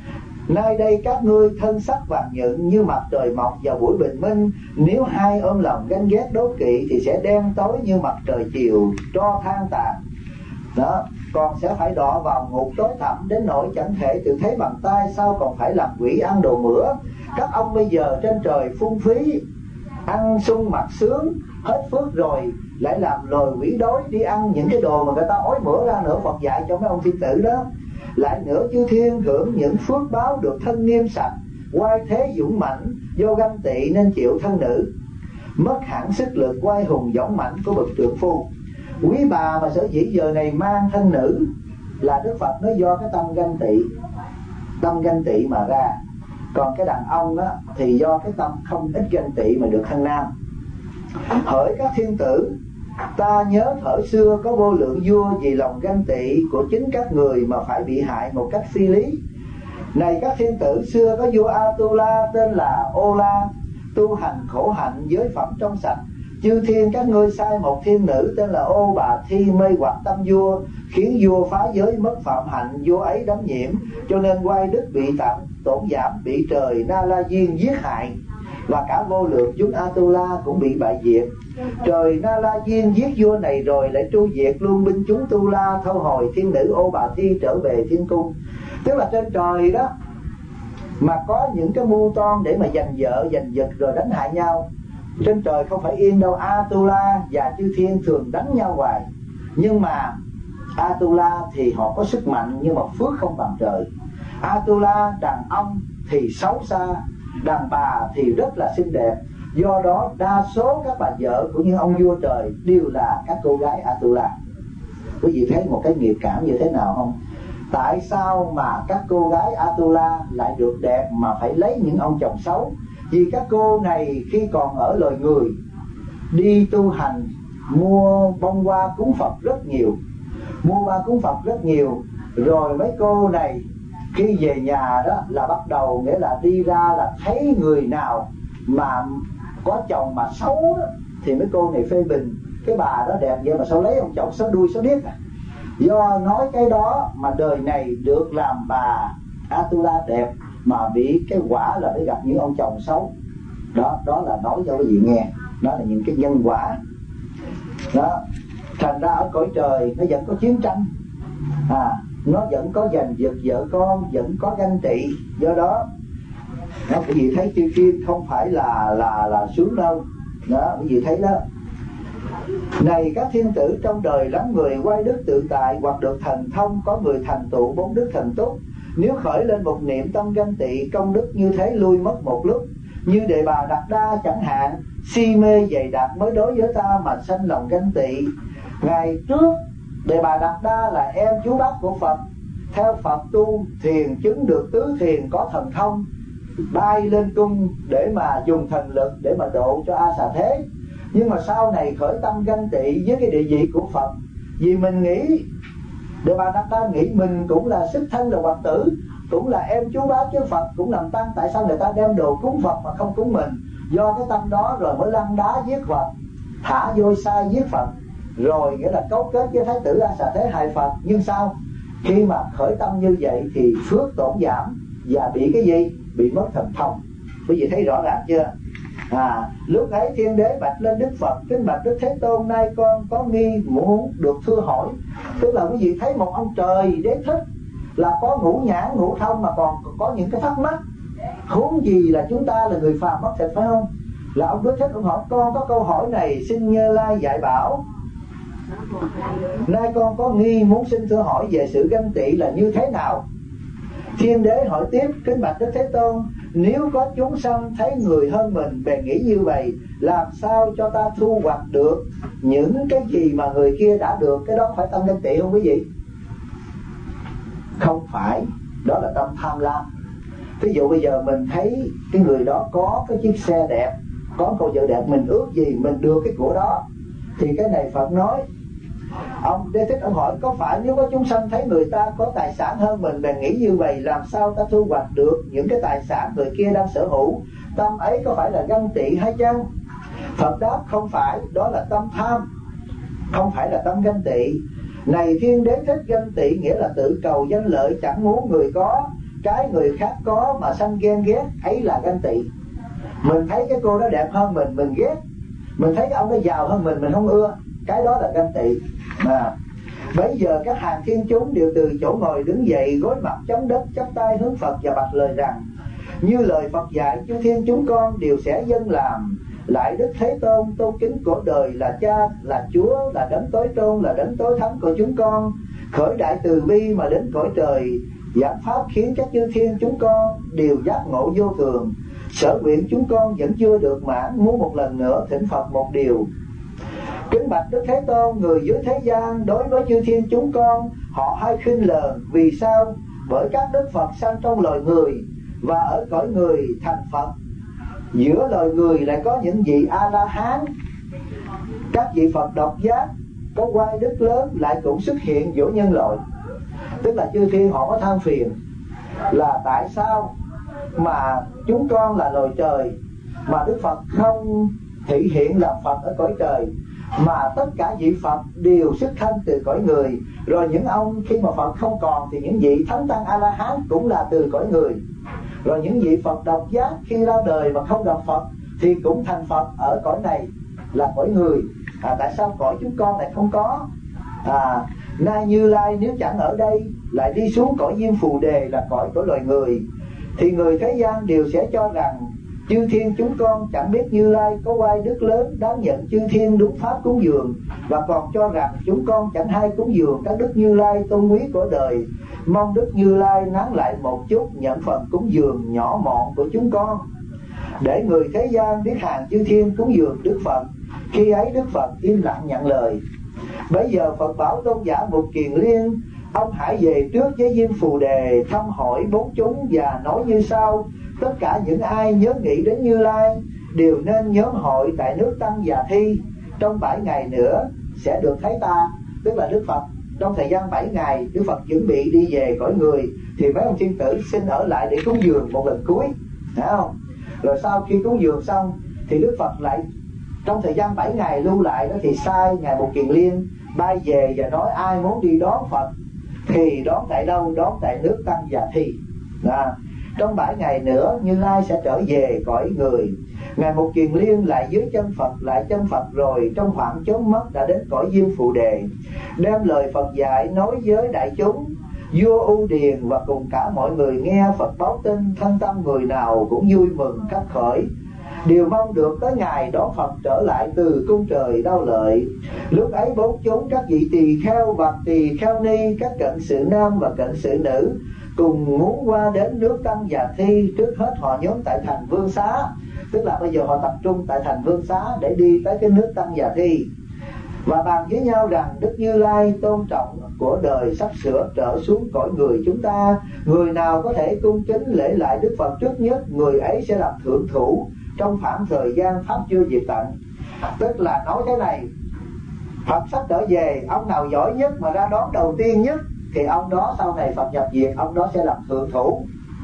Nay đây các ngươi thân sắc vàng nhựng như mặt trời mọc vào buổi bình minh. Nếu hai ôm lòng ganh ghét đố kỵ thì sẽ đen tối như mặt trời chiều tro than tàn. Đó, còn sẽ phải đọa vào ngục tối thẳm đến nỗi chẳng thể tự thấy bằng tay, sao còn phải làm quỷ ăn đồ mửa. Các ông bây giờ trên trời phung phí, ăn sung mặc sướng, hết phước rồi lại làm lồi quỷ đói đi ăn những cái đồ mà người ta ói mửa ra nữa. Phật dạy cho mấy ông thiên tử đó. Lại nữa chư thiên hưởng những phước báo được thân nghiêm sạch, oai thế dũng mãnh, do ganh tị nên chịu thân nữ, mất hẳn sức lực oai hùng dũng mãnh của bậc trượng phu. Quý bà mà sở dĩ giờ này mang thân nữ là Đức Phật nói do cái tâm ganh tị, tâm ganh tị mà ra. Còn cái đàn ông đó thì do cái tâm không ít ganh tị mà được thân nam. Hỡi các thiên tử, ta nhớ thuở xưa có vô lượng vua vì lòng ganh tị của chính các người mà phải bị hại một cách phi lý. Này các thiên tử, xưa có vua Atula tên là Ô La, tu hành khổ hạnh giới phẩm trong sạch. Chư thiên các ngươi sai một thiên nữ tên là Ô Bà Thi mê hoặc tâm vua, khiến vua phá giới mất phạm hạnh, vua ấy đắm nhiễm, cho nên oai đức bị tạm tổn giảm, bị trời Na La Diên giết hại, và cả vô lượng chúng Atula cũng bị bại diệt. Trời Na La Diên giết vua này rồi lại tru diệt luôn binh chúng Tu La, thâu hồi thiên nữ Ô Bà Thi trở về thiên cung. Tức là trên trời đó mà có những cái mưu toan để mà giành vợ giành giật rồi đánh hại nhau. Trên trời không phải yên đâu, Atula và chư thiên thường đánh nhau hoài. Nhưng mà Atula thì họ có sức mạnh nhưng mà phước không bằng trời. Atula đàn ông thì xấu xa, đàn bà thì rất là xinh đẹp. Do đó đa số các bà vợ của những ông vua trời đều là các cô gái Atula. Quý vị thấy một cái nghiệp cảm như thế nào không? Tại sao mà các cô gái Atula lại được đẹp mà phải lấy những ông chồng xấu? Vì các cô này khi còn ở loài người đi tu hành, mua bông hoa cúng Phật rất nhiều, mua hoa cúng Phật rất nhiều. Rồi mấy cô này khi về nhà đó là bắt đầu, nghĩa là đi ra là thấy người nào mà có chồng mà xấu đó, thì mấy cô này phê bình cái bà đó đẹp vậy mà sao lấy ông chồng xấu đuôi xấu điếc à. Do nói cái đó mà đời này được làm bà Atula đẹp mà bị cái quả là phải gặp những ông chồng xấu. Đó, đó là nói cho quý vị nghe. Đó là những cái nhân quả. Đó, thành ra ở cõi trời nó vẫn có chiến tranh, à, nó vẫn có giành giật vợ con, vẫn có ganh tị. Do đó nó quý vị thấy chư thiên không phải là là là sướng đâu. Đó, quý vị thấy đó. Này các thiên tử, trong đời lắm người quay đức tự tại hoặc được thần thông, có người thành tựu bốn đức thần túc. Nếu khởi lên một niệm tâm ganh tị, công đức như thế lui mất một lúc. Như Đề Bà Đạt Đa chẳng hạn, si mê dày đặc mới đối với ta mà sanh lòng ganh tị. Ngày trước Đề Bà Đạt Đa là em chú bác của Phật, theo Phật tu thiền chứng được tứ thiền, có thần thông, bay lên cung để mà dùng thần lực để mà độ cho A Xà Thế. Nhưng mà sau này khởi tâm ganh tị với cái địa vị của Phật, vì mình nghĩ, Đề Bà Đạt Đa nghĩ mình cũng là xuất thân là Phật tử, cũng là em chú bác với Phật, cũng làm tăng. Tại sao người ta đem đồ cúng Phật mà không cúng mình? Do cái tâm đó rồi mới lăn đá giết Phật, thả vôi sai giết Phật, rồi nghĩa là cấu kết với Thái tử A Xà Thế hại Phật. Nhưng sao? Khi mà khởi tâm như vậy thì phước tổn giảm và bị cái gì? Bị mất thần thông. Quý vị thấy rõ ràng chưa? À, lúc ấy thiên đế bạch lên Đức Phật: kính bạch Đức Thế Tôn, nay con có nghi muốn được thưa hỏi. Tức là quý vị thấy một ông trời đế thích là có ngũ nhãn ngũ thông mà còn có những cái thắc mắc, huống gì là chúng ta là người phàm mất thịt, phải không? Là ông Đức Thích ông hỏi: con có câu hỏi này xin Như Lai dạy bảo. Nay con có nghi muốn xin thưa hỏi về sự ganh tị là như thế nào. Thiên đế hỏi tiếp: kính bạch Đức Thế Tôn, nếu có chúng sanh thấy người hơn mình bèn nghĩ như vậy, làm sao cho ta thu hoạch được những cái gì mà người kia đã được? Cái đó phải tâm ganh tị không quý vị? Không phải, đó là tâm tham lam. Ví dụ bây giờ mình thấy cái người đó có cái chiếc xe đẹp, có cô vợ đẹp, mình ước gì mình được cái của đó. Thì cái này Phật nói, ông Đế Thích ông hỏi: có phải nếu có chúng sanh thấy người ta có tài sản hơn mình bèn nghĩ như vậy, làm sao ta thu hoạch được những cái tài sản người kia đang sở hữu? Tâm ấy có phải là ganh tị hay chăng? Phật đáp không phải, đó là tâm tham, không phải là tâm ganh tị. Này thiên đế thích ganh tị nghĩa là tự cầu danh lợi, chẳng muốn người có cái người khác có mà sanh ghen ghét, ấy là ganh tị. Mình thấy cái cô đó đẹp hơn mình, mình ghét. Mình thấy cái ông đó giàu hơn mình, mình không ưa, cái đó là ganh tị. Mà bây giờ các hàng thiên chúng đều từ chỗ ngồi đứng dậy, gối mặt chống đất, chắp tay hướng Phật và bạch lời rằng: như lời Phật dạy, chư thiên chúng con đều sẽ dâng làm lại Đức Thế Tôn, tôn kính của đời là Cha, là Chúa, là đấng tối tôn, là đấng tối thắng của chúng con, khởi đại từ bi mà đến cõi trời, giảng pháp khiến các chư thiên chúng con đều giác ngộ vô thường. Sở nguyện chúng con vẫn chưa được mãn, muốn một lần nữa thỉnh Phật một điều. Kính bạch Đức Thế Tôn, người dưới thế gian đối với chư thiên chúng con họ hay khinh lờn. Vì sao? Bởi các đức Phật sanh trong loài người và ở cõi người thành Phật. Giữa loài người lại có những vị A-la-hán, các vị Phật độc giác có oai đức lớn lại cũng xuất hiện giữa nhân loại. Tức là chư thiên họ có than phiền là tại sao mà chúng con là loài trời mà Đức Phật không thị hiện làm Phật ở cõi trời, mà tất cả vị Phật đều xuất thân từ cõi người. Rồi những ông khi mà Phật không còn thì những vị thánh tăng A-la-hán cũng là từ cõi người. Rồi những vị Phật độc giác khi ra đời mà không gặp Phật thì cũng thành Phật ở cõi này là cõi người. À, tại sao cõi chúng con lại không có? À, nay Như Lai nếu chẳng ở đây lại đi xuống cõi Diêm Phù Đề là cõi của loài người, thì người thế gian đều sẽ cho rằng chư thiên chúng con chẳng biết Như Lai có oai đức lớn đáng nhận chư thiên đúng pháp cúng dường, và còn cho rằng chúng con chẳng hay cúng dường các đức Như Lai tôn quý của đời. Mong đức Như Lai nán lại một chút, nhận phần cúng dường nhỏ mọn của chúng con, để người thế gian biết hàng chư thiên cúng dường Đức Phật. Khi ấy Đức Phật im lặng nhận lời. Bây giờ Phật bảo tôn giả Mục Kiền Liên: ông hãy về trước với Diêm Phù Đề thăm hỏi bốn chúng và nói như sau: tất cả những ai nhớ nghĩ đến Như Lai đều nên nhóm hội tại nước Tăng Già Thi. Trong bảy ngày nữa sẽ được thấy ta. Tức là Đức Phật trong thời gian bảy ngày Đức Phật chuẩn bị đi về cõi người, thì mấy ông thiên tử xin ở lại để cúng dường một lần cuối, thấy không? Rồi sau khi cúng dường xong thì Đức Phật lại trong thời gian bảy ngày lưu lại đó thì sai ngài Mục Kiền Liên bay về và nói ai muốn đi đón Phật thì đón tại đâu? Đón tại nước Tăng Già Thi. À, trong bảy ngày nữa Như Lai sẽ trở về cõi người. Ngài Mục Kiền Liên lại dưới chân Phật, lại chân Phật rồi trong khoảng chốn mất đã đến cõi Diêm Phù Đề, đem lời Phật dạy nói với đại chúng. Vua U Điền và cùng cả mọi người nghe Phật báo tin, thân tâm người nào cũng vui mừng khắc khởi, đều mong được tới ngày đón Phật trở lại từ cung trời Đao Lợi. Lúc ấy bốn chúng các vị tỳ kheo và tỳ kheo ni, các cận sự nam và cận sự nữ cùng muốn qua đến nước Tăng Già Thi. Trước hết họ nhóm tại thành Vương Xá, tức là bây giờ họ tập trung tại thành Vương Xá để đi tới cái nước Tăng Già Thi, và bàn với nhau rằng Đức Như Lai tôn trọng của đời sắp sửa trở xuống cõi người chúng ta. Người nào có thể cung kính lễ lại Đức Phật trước nhất, người ấy sẽ làm thượng thủ trong khoảng thời gian pháp chưa diệt tận. Tức là nói thế này: Phật sắp trở về, ông nào giỏi nhất mà ra đón đầu tiên nhất thì ông đó sau này Phật nhập diệt, ông đó sẽ làm thượng thủ.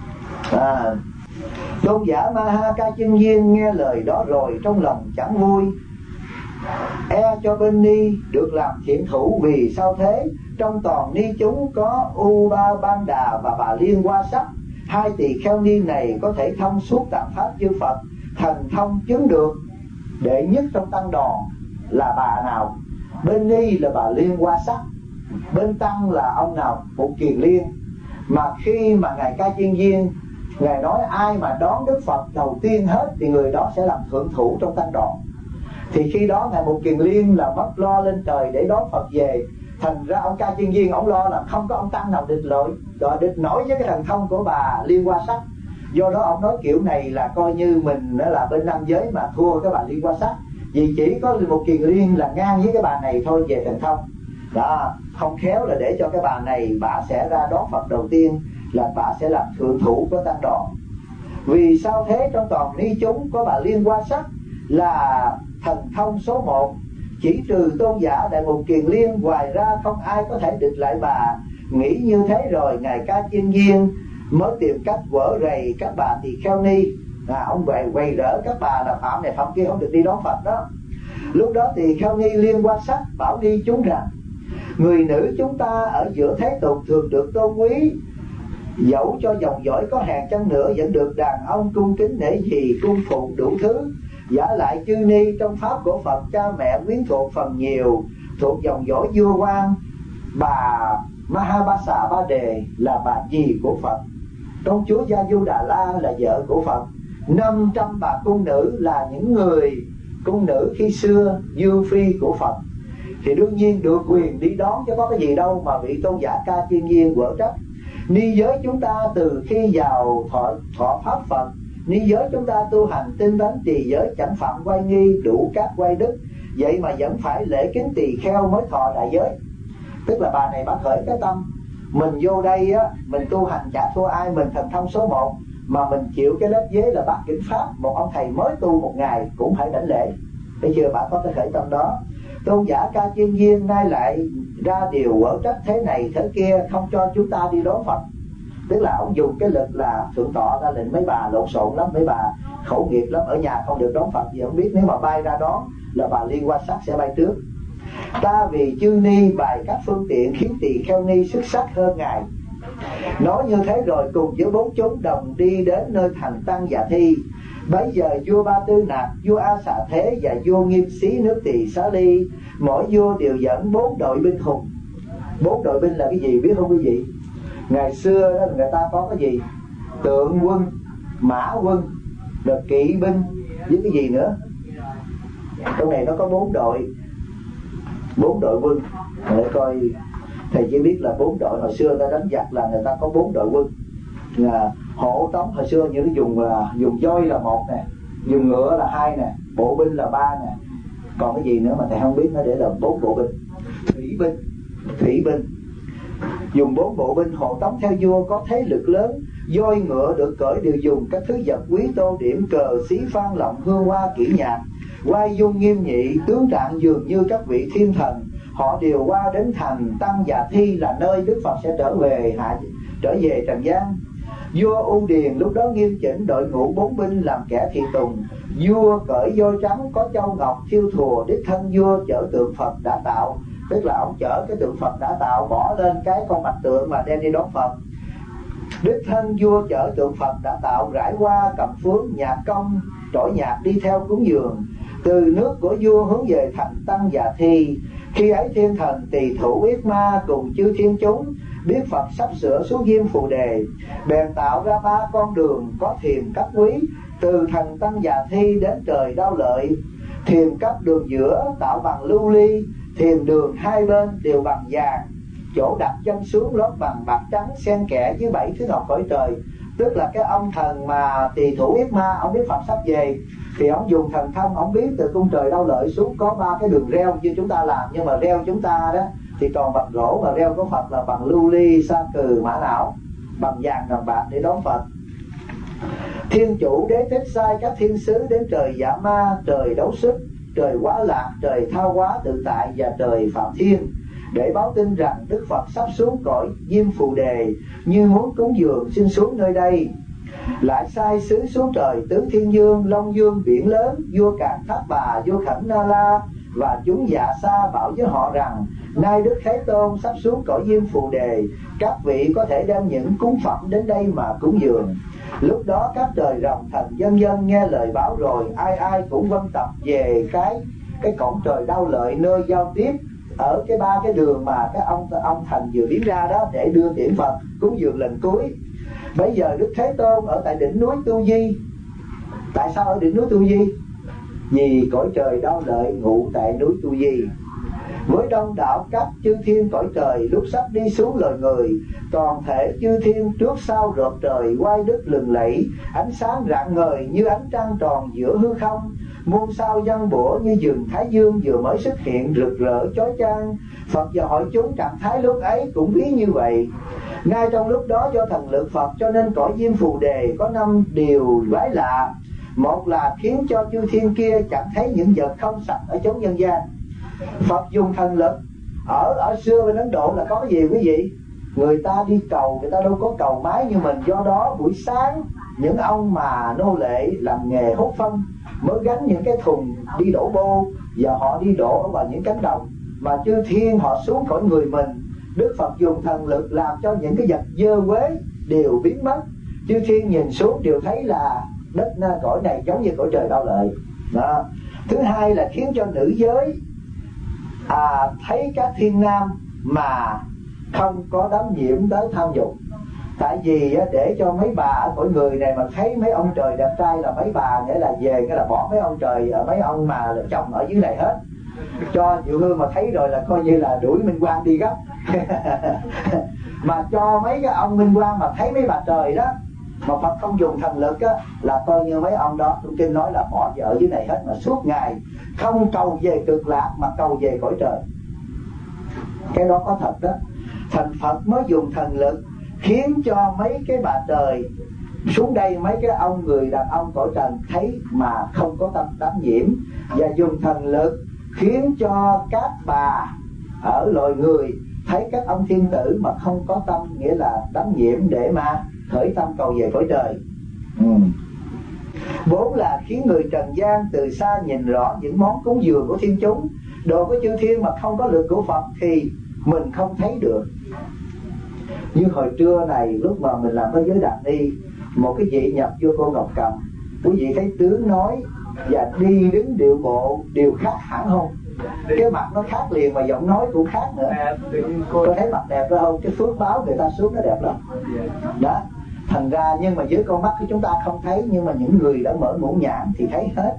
À, tôn giả Ma Ha Ca Chân Viên nghe lời đó rồi trong lòng chẳng vui, e cho bên ni được làm thiện thủ. Vì sao thế? Trong toàn ni chúng có U Ba Ban Đà và bà Liên Hoa Sắc, hai tỳ kheo ni này có thể thông suốt tạng pháp chư Phật, thần thông chứng được. Đệ nhất trong tăng đoàn là bà nào? Bên ni là bà Liên Hoa Sắc, bên tăng là ông nào? Mục Kiền Liên. Mà khi mà ngài Ca Chiên Viên ngài nói ai mà đón Đức Phật đầu tiên hết thì người đó sẽ làm thượng thủ trong tăng đoàn, thì khi đó ngài Mục Kiền Liên là mất lo lên trời để đón Phật về. Thành ra ông Ca Chiên Viên ông lo là không có ông tăng nào địch nổi, rồi địch nổi với cái thần thông của bà Liên Hoa Sắc. Do đó ông nói kiểu này là coi như mình đó là bên nam giới mà thua cái bà Liên Hoa Sắc, vì chỉ có Mục Kiền Liên là ngang với cái bà này thôi về thần thông đó. Không khéo là để cho cái bà này bà sẽ ra đón Phật đầu tiên, là bà sẽ làm thượng thủ của tăng đoàn. Vì sao thế? Trong toàn ni chúng có bà Liên Hoa Sắc là thần thông số một, chỉ trừ tôn giả Đại Mục Kiền Liên, ngoài ra không ai có thể địch lại bà. Nghĩ như thế rồi ngài Ca Chiên Viên mới tìm cách quở rầy các bà tỳ kheo ni à, ông quay quay rỡ các bà là phạm này phạm kia không được đi đón Phật đó. Lúc đó thì Kheo Ni Liên Quan Sắc bảo đi chúng rằng: người nữ chúng ta ở giữa thế tục thường được tôn quý, dẫu cho dòng dõi có hàng chăng nữa vẫn được đàn ông cung kính nể gì cung phụng đủ thứ. Giả lại chư ni trong pháp của Phật, cha mẹ quyến thuộc phần nhiều thuộc dòng dõi vua quan. Bà Mahabasa Ba Đề là bà dì của Phật, công chúa Gia Du Đà La là vợ của Phật. Năm trăm bà cung nữ là những người cung nữ khi xưa dương phi của Phật, thì đương nhiên được quyền đi đón chứ có cái gì đâu mà vị tôn giả Ca Chiên Viên quở trách. Ni giới chúng ta từ khi vào thọ, thọ pháp Phật, ni giới chúng ta tu hành tinh tấn trì giới, chẳng phạm quay nghi đủ các quay đức, vậy mà vẫn phải lễ kính tỳ kheo mới thọ đại giới. Tức là bà này bà khởi cái tâm mình vô đây á, mình tu hành chả thua ai, mình thần thông số một, mà mình chịu cái lớp vế là bát kính pháp, một ông thầy mới tu một ngày cũng phải đảnh lễ. Bây giờ bà có cái khởi tâm đó. Tôn giả Ca Chiên Viên nay lại ra điều quở trách thế này thế kia, không cho chúng ta đi đón Phật. Tức là ông dùng cái lực là thượng tọa ra lệnh mấy bà lộn xộn lắm, mấy bà khẩu nghiệp lắm, ở nhà không được đón Phật gì không biết, nếu mà bay ra đó là bà Liên Quan Sắc sẽ bay trước. Ta vì chư ni bày các phương tiện khiến tỳ kheo ni xuất sắc hơn ngài. Nói như thế rồi cùng với bốn chúng đồng đi đến nơi thành Tăng Dạ Thi. Bấy giờ vua Ba Tư Nạp, vua A Xà Thế và vua Nghiêm Xí nước Tỳ Xá Ly, mỗi vua đều dẫn bốn đội binh hùng. Bốn đội binh là cái gì biết không quý vị? Ngày xưa đó người ta có cái gì? Tượng quân, mã quân, rồi kỵ binh với cái gì nữa? Trong này nó có bốn đội, bốn đội quân. Để coi, thầy chỉ biết là bốn đội. Hồi xưa ta đánh giặc là người ta có bốn đội quân. Là hộ tống hồi xưa như nó dùng là dùng voi là một nè, dùng ngựa là hai nè, bộ binh là ba nè, còn cái gì nữa mà thầy không biết, nó để là bốn bộ binh. Thủy binh, thủy binh dùng bốn bộ binh hộ tống theo vua có thế lực lớn. Voi ngựa được cởi đều dùng các thứ vật quý tô điểm, cờ xí phan lọng hương hoa kỹ nhạc, quay dung nghiêm nhị, tướng trạng dường như các vị thiên thần. Họ đều qua đến thành Tăng Dạ Thi là nơi Đức Phật sẽ trở về hạ trở về trần gian. Vua U Điền lúc đó nghiêm chỉnh đội ngũ bốn binh làm kẻ thị tùng. Vua cởi voi trắng có châu ngọc thiêu thùa, đích thân vua chở tượng Phật đã tạo. Tức là ông chở cái tượng Phật đã tạo bỏ lên cái con bạch tượng mà đem đi đón Phật. Đích thân vua chở tượng Phật đã tạo, rải hoa cầm phướng nhạc công trỗi nhạc đi theo cúng dường. Từ nước của vua hướng về thành Tăng Dạ Thi. Khi ấy thiên thần Tỳ Thủ Yết Ma cùng chư thiên chúng biết Phật sắp sửa xuống Diêm Phù Đề, bèn tạo ra ba con đường có thiềm cấp quý, từ thành Tăng Dạ Thi đến trời Đao Lợi. Thiềm cấp đường giữa tạo bằng lưu ly, thiềm đường hai bên đều bằng vàng, chỗ đặt chân xuống lót bằng bạc trắng xen kẽ với bảy thứ ngọc cõi trời. Tức là cái ông thần mà Tỳ Thủ Yết Ma, ông biết Phật sắp về thì ông dùng thần thông, ông biết từ cung trời Đao Lợi xuống có ba cái đường reo như chúng ta làm, nhưng mà reo chúng ta đó thì còn bằng gỗ, mà reo của Phật là bằng lưu ly, sa cừ, mã não, bằng vàng bằng bạc để đón Phật. Thiên chủ đế thích sai các thiên sứ đến trời Dạ Ma, trời Đấu Sức, trời Quá Lạc, trời Thao Hóa Tự Tại và trời Phạm Thiên, để báo tin rằng Đức Phật sắp xuống cõi Diêm Phù Đề, như muốn cúng dường xin xuống nơi đây. Lại sai sứ xuống trời Tứ Thiên Dương, Long Dương, biển lớn, vua Càn Thác Bà, vua Khẩn Na La và chúng Dạ Sa bảo với họ rằng nay Đức Thế Tôn sắp xuống cõi Diêm Phù Đề, các vị có thể đem những cúng phẩm đến đây mà cúng dường. Lúc đó các trời rồng thần dân dân nghe lời báo rồi, ai ai cũng vân tập về cái cái cổng trời Đao Lợi, nơi giao tiếp ở cái ba cái đường mà cái ông ông thần vừa biến ra đó, để đưa tiễn Phật cúng dường lần cuối. Bây giờ Đức Thế Tôn ở tại đỉnh núi Tu Di. Tại sao ở đỉnh núi Tu Di? Vì cõi trời Đao Lợi ngụ tại núi Tu Di. Với đông đảo các chư thiên cõi trời lúc sắp đi xuống lời người, toàn thể chư thiên trước sau rợp trời quay đức lừng lẫy, ánh sáng rạng ngời như ánh trăng tròn giữa hư không. Muôn sao văng bủa như vầng thái dương vừa mới xuất hiện rực rỡ chói chang. Phật và hội chúng trạng thái lúc ấy cũng ví như vậy. Ngay trong lúc đó do thần lực Phật cho nên cõi Diêm Phù Đề có năm điều quái lạ. Một là khiến cho chư thiên kia chẳng thấy những vật không sạch ở chốn nhân gian. Phật dùng thần lực. Ở ở xưa bên Ấn Độ là có cái gì quý vị? Người ta đi cầu, người ta đâu có cầu máy như mình, do đó buổi sáng những ông mà nô lệ làm nghề hút phân mới gánh những cái thùng đi đổ bô, và họ đi đổ vào những cánh đồng, mà chư thiên họ xuống khỏi người mình. Đức Phật dùng thần lực làm cho những cái vật dơ quế đều biến mất. Chư thiên nhìn xuống đều thấy là đất cõi này giống như cõi trời Đau Lợi đó. Thứ hai là khiến cho nữ giới à, thấy các thiên nam mà không có đắm nhiễm tới tham dục. Tại vì để cho mấy bà ở cõi người này mà thấy mấy ông trời đẹp trai là mấy bà nghĩa là về cái là bỏ mấy ông trời, mấy ông mà chồng ở dưới này hết. Cho Diệu Hương mà thấy rồi là coi như là đuổi Minh Quang đi gấp. Mà cho mấy cái ông Minh Quang mà thấy mấy bà trời đó mà Phật không dùng thần lực á, là coi như mấy ông đó trong kinh nói là bỏ vợ dưới này hết, mà suốt ngày không cầu về cực lạc mà cầu về cõi trời. Cái đó có thật đó. Thành Phật mới dùng thần lực khiến cho mấy cái bà trời xuống đây, mấy cái ông người đàn ông cõi trần thấy mà không có tâm đắm nhiễm, và dùng thần lực khiến cho các bà ở loài người thấy các ông thiên tử mà không có tâm, nghĩa là đắm nhiễm, để mà khởi tâm cầu về cõi trời. ừ. Bốn là khiến người trần gian từ xa nhìn rõ những món cúng dường của thiên chúng. Đồ của chư thiên mà không có lực của Phật thì mình không thấy được. Như hồi trưa này lúc mà mình làm cái giới Đạt Ni, một cái vị nhập vô cô Ngọc Cầm, quý vị thấy tướng nói và đi đứng điệu bộ đều khác hẳn không? Cái mặt nó khác liền mà giọng nói cũng khác nữa. Cô thấy mặt đẹp đó không? Cái phước báo người ta xuống nó đẹp lắm đó. Thành ra nhưng mà dưới con mắt của chúng ta không thấy, nhưng mà những người đã mở ngũ nhãn thì thấy hết.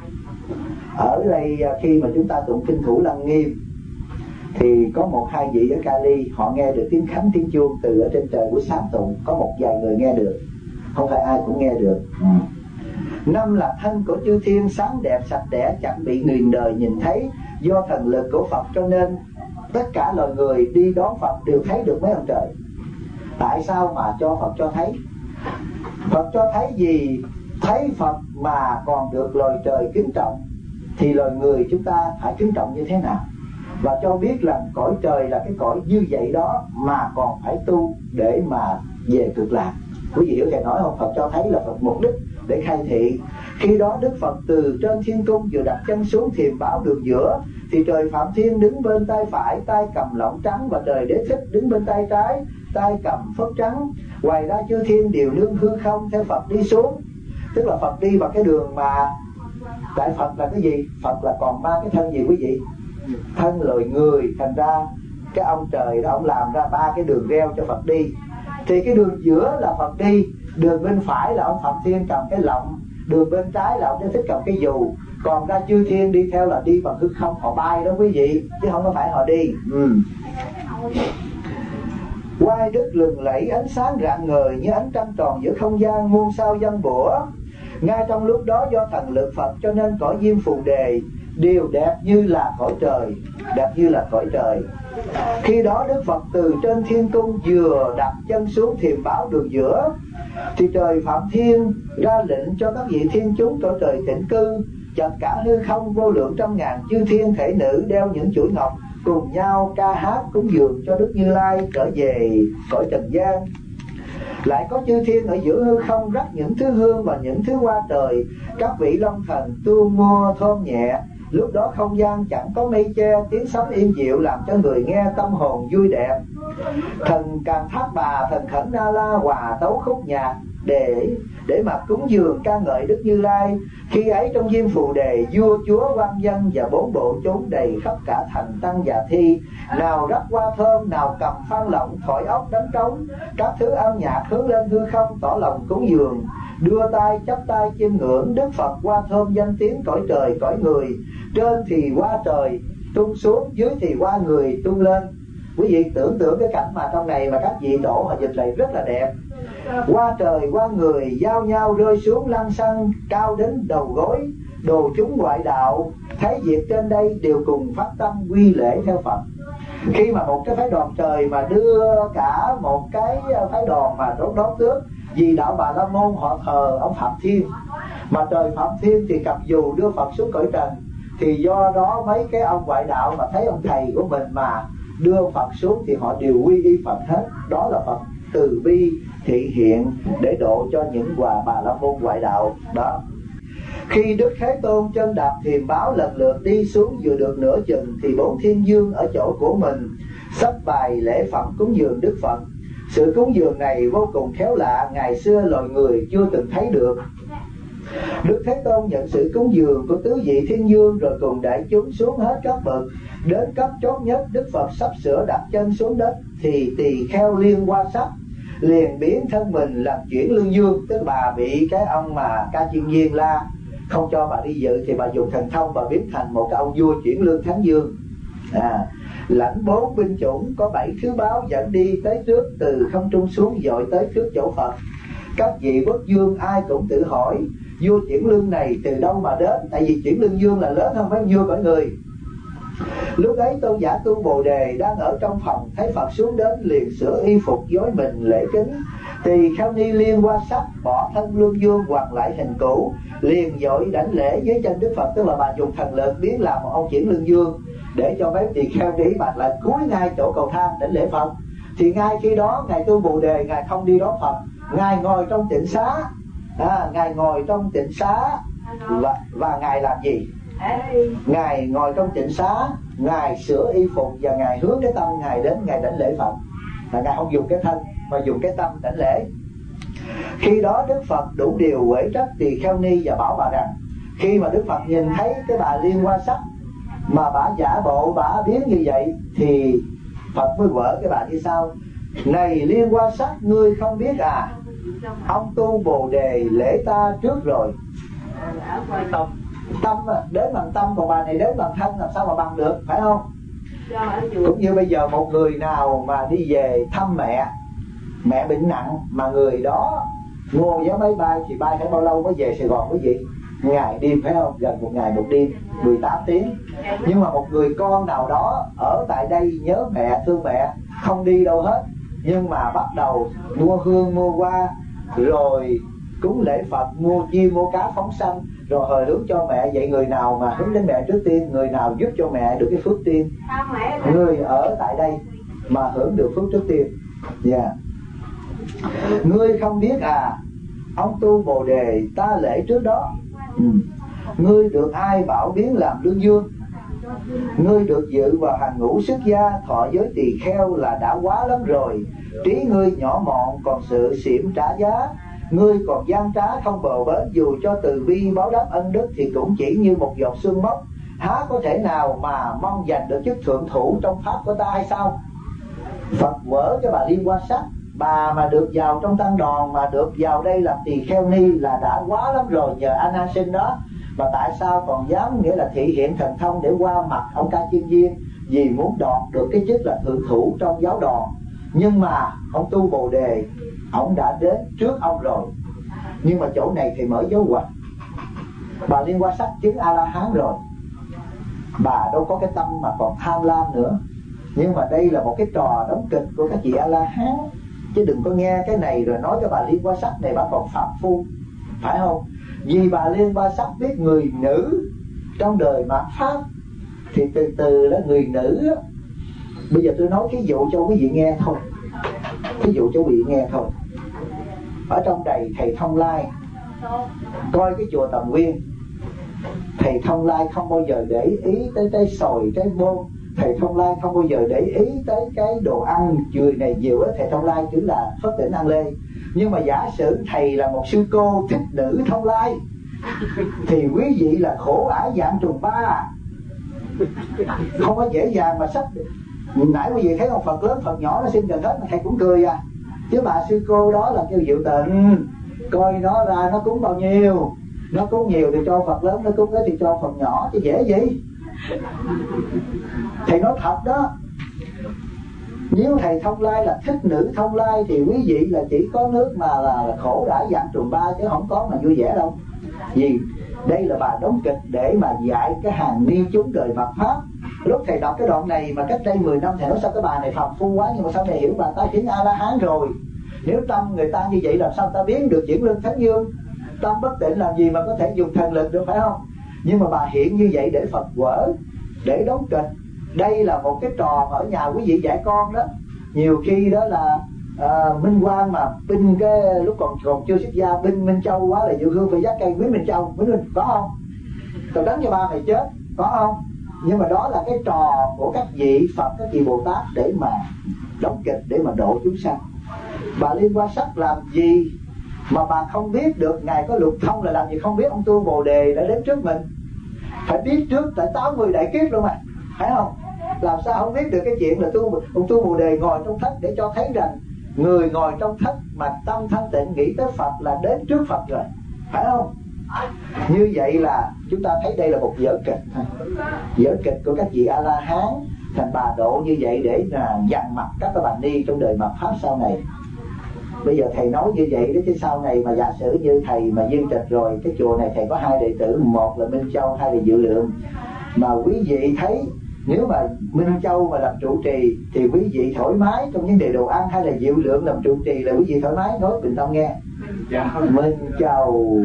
Ở đây khi mà chúng ta tụng kinh Thủ Lăng Nghiêm thì có một hai vị ở Cali họ nghe được tiếng khánh tiếng chuông từ ở trên trời buổi sáng tụng, có một vài người nghe được, không phải ai cũng nghe được. ừ. Năm là thân của chư thiên sáng đẹp sạch đẽ, chẳng bị người đời nhìn thấy. Do thần lực của Phật cho nên tất cả loài người đi đón Phật đều thấy được mấy ông trời. Tại sao mà cho Phật cho thấy? Phật cho thấy gì? Thấy Phật mà còn được loài trời kính trọng thì loài người chúng ta phải kính trọng như thế nào? Và cho biết là cõi trời là cái cõi như vậy đó mà còn phải tu để mà về cực lạc. Quý vị hiểu thầy nói không? Phật cho thấy là Phật mục đích để khai thị. Khi đó Đức Phật từ trên thiên cung vừa đặt chân xuống thiềm báo đường giữa, thì trời Phạm Thiên đứng bên tay phải, tay cầm lọng trắng, và trời Đế Thích đứng bên tay trái, tay cầm phất trắng. Ngoài ra chư thiên đều nương hư không theo Phật đi xuống. Tức là Phật đi vào cái đường mà tại Phật là cái gì? Phật là còn ba cái thân gì quý vị? Thân loài người. Thành ra cái ông trời đó ông làm ra ba cái đường reo cho Phật đi. Thì cái đường giữa là Phật đi, đường bên phải là ông Phạm Thiên cầm cái lọng, đường bên trái là ông Đế Thích cầm cái dù. Còn ra chư thiên đi theo là đi bằng hư không, họ bay đó quý vị, chứ không có phải họ đi. ừ. Quai đức lừng lẫy, ánh sáng rạng ngời như ánh trăng tròn giữa không gian, muôn sao dân bủa. Ngay trong lúc đó do thần lực Phật cho nên cõi Diêm Phù Đề đều đẹp như là cõi trời, đẹp như là cõi trời. Khi đó Đức Phật từ trên thiên cung vừa đặt chân xuống thiềm báo đường giữa, thì trời Phạm Thiên ra lệnh cho các vị thiên chúng cõi trời tịnh cư. Chợt cả hư không vô lượng trăm ngàn chư thiên thể nữ đeo những chuỗi ngọc cùng nhau ca hát cúng dường cho Đức Như Lai trở về cõi trần gian. Lại có chư thiên ở giữa hư không rắc những thứ hương và những thứ hoa trời. Các vị long thần tu mua thơm nhẹ. Lúc đó không gian chẳng có mây che, tiếng sấm yên dịu làm cho người nghe tâm hồn vui đẹp. Thần Càn Thác Bà, thần Khẩn Na La hòa tấu khúc nhạc để để mà cúng dường ca ngợi Đức Như Lai. Khi ấy trong Diêm Phù Đề, vua chúa quan dân và bốn bộ chốn đầy khắp cả thành tăng và thi. Nào rắc hoa thơm, nào cầm phan lọng, thổi ốc đánh trống. Các thứ âm nhạc hướng lên hư không tỏ lòng cúng dường. Đưa tay chắp tay chiêm ngưỡng Đức Phật hoa thơm danh tiếng cõi trời cõi người. Trên thì hoa trời tung xuống, dưới thì hoa người tung lên. Quý vị tưởng tượng cái cảnh mà trong này mà các vị tổ họ dịch lại rất là đẹp. Hoa trời hoa người giao nhau rơi xuống lăng xăng cao đến đầu gối. Đồ chúng ngoại đạo thấy việc trên đây đều cùng phát tâm quy lễ theo Phật. Khi mà một cái phái đoàn trời mà đưa cả một cái phái đoàn mà đón đón tước, vì đạo Bà La Môn họ thờ ông Phạm Thiên, mà trời Phạm Thiên thì cầm dù đưa Phật xuống cõi trần, thì do đó mấy cái ông ngoại đạo mà thấy ông thầy của mình mà đưa Phật xuống thì họ đều quy y Phật hết. Đó là Phật từ bi thị hiện để độ cho những hòa bà la môn ngoại đạo đó. Khi Đức Thế Tôn chân đạp thềm báo lần lượt đi xuống vừa được nửa chừng, thì bốn thiên dương ở chỗ của mình sắp bài lễ phẩm cúng dường Đức Phật. Sự cúng dường này vô cùng khéo lạ, ngày xưa loài người chưa từng thấy được. Đức Thế Tôn nhận sự cúng dường của tứ vị thiên dương, rồi cùng đại chúng xuống hết các bậc. Đến cấp chót nhất, Đức Phật sắp sửa đặt chân xuống đất, thì tỳ kheo Liên Hoa Sắc liền biến thân mình làm chuyển lương dương. Tức bà bị cái ông mà Ca Chiên Viên la không cho bà đi dự, thì bà dùng thần thông và biến thành một cái ông vua chuyển lương thánh dương. à, Lãnh bốn binh chủng, có bảy thứ báo dẫn đi tới trước, từ không trung xuống dội tới trước chỗ Phật. Các vị quốc vương ai cũng tự hỏi, vua chuyển lương này từ đâu mà đến? Tại vì chuyển lương dương là lớn hơn mấy vua cõi người. Lúc ấy tôn giả Tu Bồ Đề đang ở trong phòng, thấy Phật xuống đến liền sửa y phục dối mình lễ kính. Tỳ kheo ni Liên Hoa Sắc bỏ thân lương dương hoặc lại hình cũ, liền dội đảnh lễ dưới chân Đức Phật. Tức là bà dùng thần lực biến làm một ông chuyển lương dương để cho mấy tỳ kheo đi, bà lại cúi ngay chỗ cầu thang đảnh lễ Phật. Thì ngay khi đó ngài Tu Bồ Đề ngài không đi đón Phật, ngài ngồi trong tịnh xá. à, ngài ngồi trong tịnh xá và, và ngài làm gì? Ngài ngồi trong tịnh xá, ngài sửa y phục và ngài hướng cái tâm ngài đến ngài đảnh lễ Phật. Là ngài không dùng cái thân mà dùng cái tâm đảnh lễ. Khi đó Đức Phật đủ điều quể trách tỳ kheo ni và bảo bà rằng, khi mà Đức Phật nhìn thấy cái bà Liên Hoa Sắc mà bà giả bộ bà biến như vậy, thì Phật mới quở cái bà như sau: này Liên Hoa Sắc, ngươi không biết à, ông Tu Bồ Đề lễ ta trước rồi. Tâm tâm đến bằng tâm, còn bà này đến bằng thân, làm sao mà bằng được, phải không? Cũng như bây giờ một người nào mà đi về thăm mẹ, mẹ bệnh nặng mà người đó mua vé máy bay, thì bay phải bao lâu mới về Sài Gòn quý vị? Ngày đêm, phải không? Gần một ngày một đêm, mười tám tiếng. Nhưng mà một người con nào đó ở tại đây nhớ mẹ, thương mẹ, không đi đâu hết, nhưng mà bắt đầu mua hương mua hoa, rồi cúng lễ Phật, mua chim mua cá phóng sanh, rồi hồi hướng cho mẹ. Vậy người nào mà hướng đến mẹ trước tiên, người nào giúp cho mẹ được cái phước tiên? Người ở tại đây mà hưởng được phước trước tiên. Dạ yeah. Ngươi không biết à, ông Tu Bồ Đề ta lễ trước đó. ừ. Ngươi được ai bảo biến làm lương dương? Ngươi được dự vào hàng ngũ xuất gia, thọ giới tỳ kheo là đã quá lắm rồi. Trí ngươi nhỏ mọn, còn sự xỉm trả giá. Ngươi còn gian trá không bờ bến, dù cho từ bi báo đáp ân đức thì cũng chỉ như một giọt sương mốc. Há có thể nào mà mong giành được chức thượng thủ trong pháp của ta hay sao? Phật quở cho bà Liên Hoa Sắc, bà mà được vào trong tăng đoàn, mà được vào đây làm tỳ kheo ni là đã quá lắm rồi, nhờ A Nan Sinh đó. Mà tại sao còn dám nghĩa là thị hiện thần thông để qua mặt ông Ca Chiên Viên? Vì muốn đoạt được cái chức là thượng thủ trong giáo đoàn. Nhưng mà ông Tu Bồ Đề, ông đã đến trước ông rồi. Nhưng mà chỗ này thì mở dấu ngoặc. Bà Liên Hoa Sắc chứng A-la-hán rồi, bà đâu có cái tâm mà còn tham lam nữa. Nhưng mà đây là một cái trò đóng kịch của các chị A-la-hán, chứ đừng có nghe cái này rồi nói cho bà Liên Hoa Sắc này bà còn phạm phu, phải không? Vì bà Liên Hoa Sắc biết người nữ trong đời mạt pháp, thì từ từ đó người nữ đó. Bây giờ tôi nói ví dụ cho quý vị nghe thôi, ví dụ cho quý vị nghe thôi. Ở trong đầy thầy Thông Lai, coi cái chùa Tầm Nguyên, thầy Thông Lai không bao giờ để ý tới trái sồi, trái bôn. Thầy Thông Lai không bao giờ để ý tới cái đồ ăn chùi này nhiều á. Thầy Thông Lai chỉ là Phất Tỉnh An Lê. Nhưng mà giả sử thầy là một sư cô thích nữ Thông Lai, thì quý vị là khổ ải dạng trùng ba, không có dễ dàng mà sắp. Nãy quý vị thấy một Phật lớn Phật nhỏ nó xin gần hết mà thầy cũng cười à. Chứ bà sư cô đó là kêu Diệu Tịnh, coi nó ra nó cúng bao nhiêu, nó cúng nhiều thì cho Phật lớn, nó cúng ít thì cho Phật nhỏ, chứ dễ gì. Thầy nói thật đó. Nếu thầy Thông Lai là thích nữ Thông Lai thì quý vị là chỉ có nước mà là, là khổ đãi dạng trùng ba, chứ không có mà vui vẻ đâu. Vì đây là bà đóng kịch để mà dạy cái hàng ni chúng đời mạt pháp. Lúc thầy đọc cái đoạn này mà cách đây mười năm, thầy nói sao cái bà này phạm phu quá, nhưng mà sau này hiểu bà ta chứng A-la-hán rồi. Nếu tâm người ta như vậy làm sao ta biến được chuyển lương thánh dương? Tâm bất tịnh làm gì mà có thể dùng thần lực được, phải không? Nhưng mà bà hiện như vậy để Phật quở, để đóng kịch. Đây là một cái trò ở nhà quý vị dạy con đó. Nhiều khi đó là à, Minh Quang mà binh cái lúc còn còn chưa xuất gia binh Minh Châu quá là Diệu Hương phải dắt cây quý Minh Châu, Minh Minh có không? Tao đánh cho ba mày chết, có không? Nhưng mà đó là cái trò của các vị Phật, các vị Bồ Tát để mà đóng kịch, để mà độ chúng sanh. Bà Liên Hoa Sắc làm gì mà bà không biết được Ngài có luật thông, là làm gì không biết ông tu Bồ Đề đã đến trước mình? Phải biết trước tại tám mươi đại kiếp luôn mà, phải không? Làm sao không biết được cái chuyện là tu ông tu Bồ Đề ngồi trong thất, để cho thấy rằng người ngồi trong thất mà tâm thanh tịnh nghĩ tới Phật là đến trước Phật rồi, phải không? Như vậy là chúng ta thấy đây là một vở kịch, vở kịch của các vị A La Hán thành bà độ như vậy để là dằn mặt các cái bà ni trong đời mạt pháp sau này. Bây giờ thầy nói như vậy đó, chứ sau này mà giả sử như thầy mà viên tịch rồi, cái chùa này thầy có hai đệ tử, một là Minh Châu, hai là Dự Lượng, mà quý vị thấy nếu mà Minh Châu mà làm trụ trì thì quý vị thoải mái trong vấn đề đồ ăn, hay là Dự Lượng làm trụ trì là quý vị thoải mái? Nói Bình Tâm nghe. Dạ. Minh Châu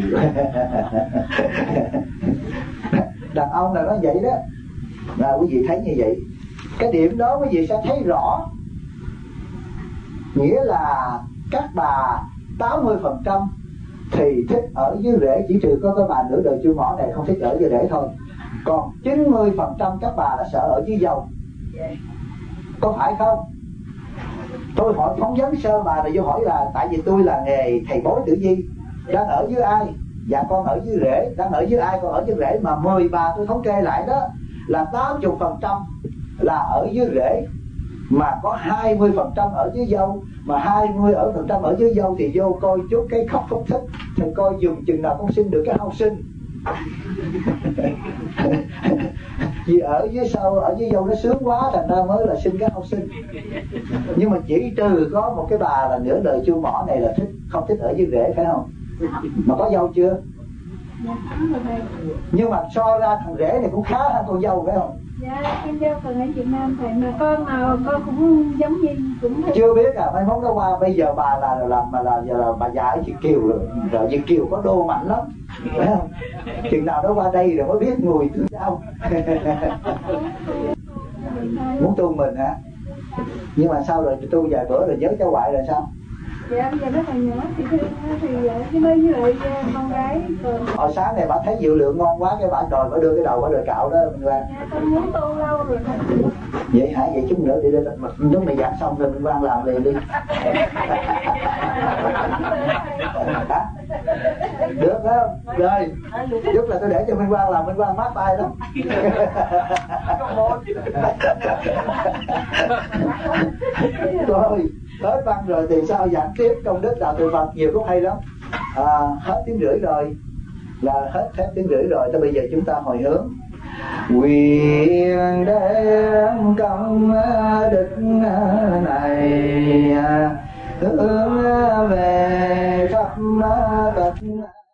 đàn ông là nó vậy đó, là quý vị thấy như vậy. Cái điểm đó quý vị sẽ thấy rõ, nghĩa là các bà tám mươi phần trăm thì thích ở dưới rễ, chỉ trừ có cái bà nửa đời chưa mỏ này không thích ở dưới rễ thôi, còn chín mươi phần trăm các bà là sợ ở dưới dầu. Có phải không? Tôi hỏi phóng vấn sơ bà là vô hỏi là tại vì tôi là nghề thầy bói tử vi, đang ở dưới ai? Dạ con ở dưới rễ. Đang ở dưới ai? Con ở dưới rễ. Mà mười bà tôi thống kê lại đó là tám mươi phần trăm là ở dưới rễ, mà có hai mươi phần trăm ở dưới dâu. Mà hai mươi phần trăm ở dưới dâu thì vô coi chút cái khóc phúc thích, thì coi dùng chừng nào con sinh được cái hậu sinh. Vì ở dưới sau, ở dưới dâu nó sướng quá, thành ra mới là sinh cái hậu sinh. Nhưng mà chỉ trừ có một cái bà là nửa đời chu mỏ này là thích, không thích ở dưới rễ, phải không? Mà có dâu chưa? Nhưng mà so ra thằng rể này cũng khá hơn con dâu, phải không? Dạ, con dâu còn ở Việt Nam thầy, mà con nào con cũng giống như cũng thích. Chưa biết à, mai mốt nó qua. Bây giờ bà là làm mà là giờ là bà già ở Việt Kiều rồi, rồi Việt Kiều có đô mạnh lắm, phải không? Chừng nào nó qua đây rồi mới biết người thứ sao. Muốn tu mình hả? Nhưng mà sao rồi tu vài bữa rồi nhớ cháu ngoại rồi sao? Dạ bây giờ nó còn nhỏ thì thương thì chứ mới với lại con gái còn... Hồi sáng này bà thấy Dự Lượng ngon quá, cái bà đòi bà đưa cái đầu bà đòi cạo đó Minh Quang. Dạ con muốn tu lâu rồi. Vậy hả? Vậy chút nữa đi, đi lúc này giảng xong rồi Minh Quang làm liền đi. Được không? Rồi chút là tôi để cho Minh Quang làm, Minh Quang mát tay lắm. Rồi hết băng rồi thì sao giảng tiếp công đức đạo từ Phật nhiều cũng hay lắm. À, hết tiếng rưỡi rồi, là hết hết tiếng rưỡi rồi. Tới bây giờ chúng ta hồi hướng nguyện đem công đức này hướng về khắp tất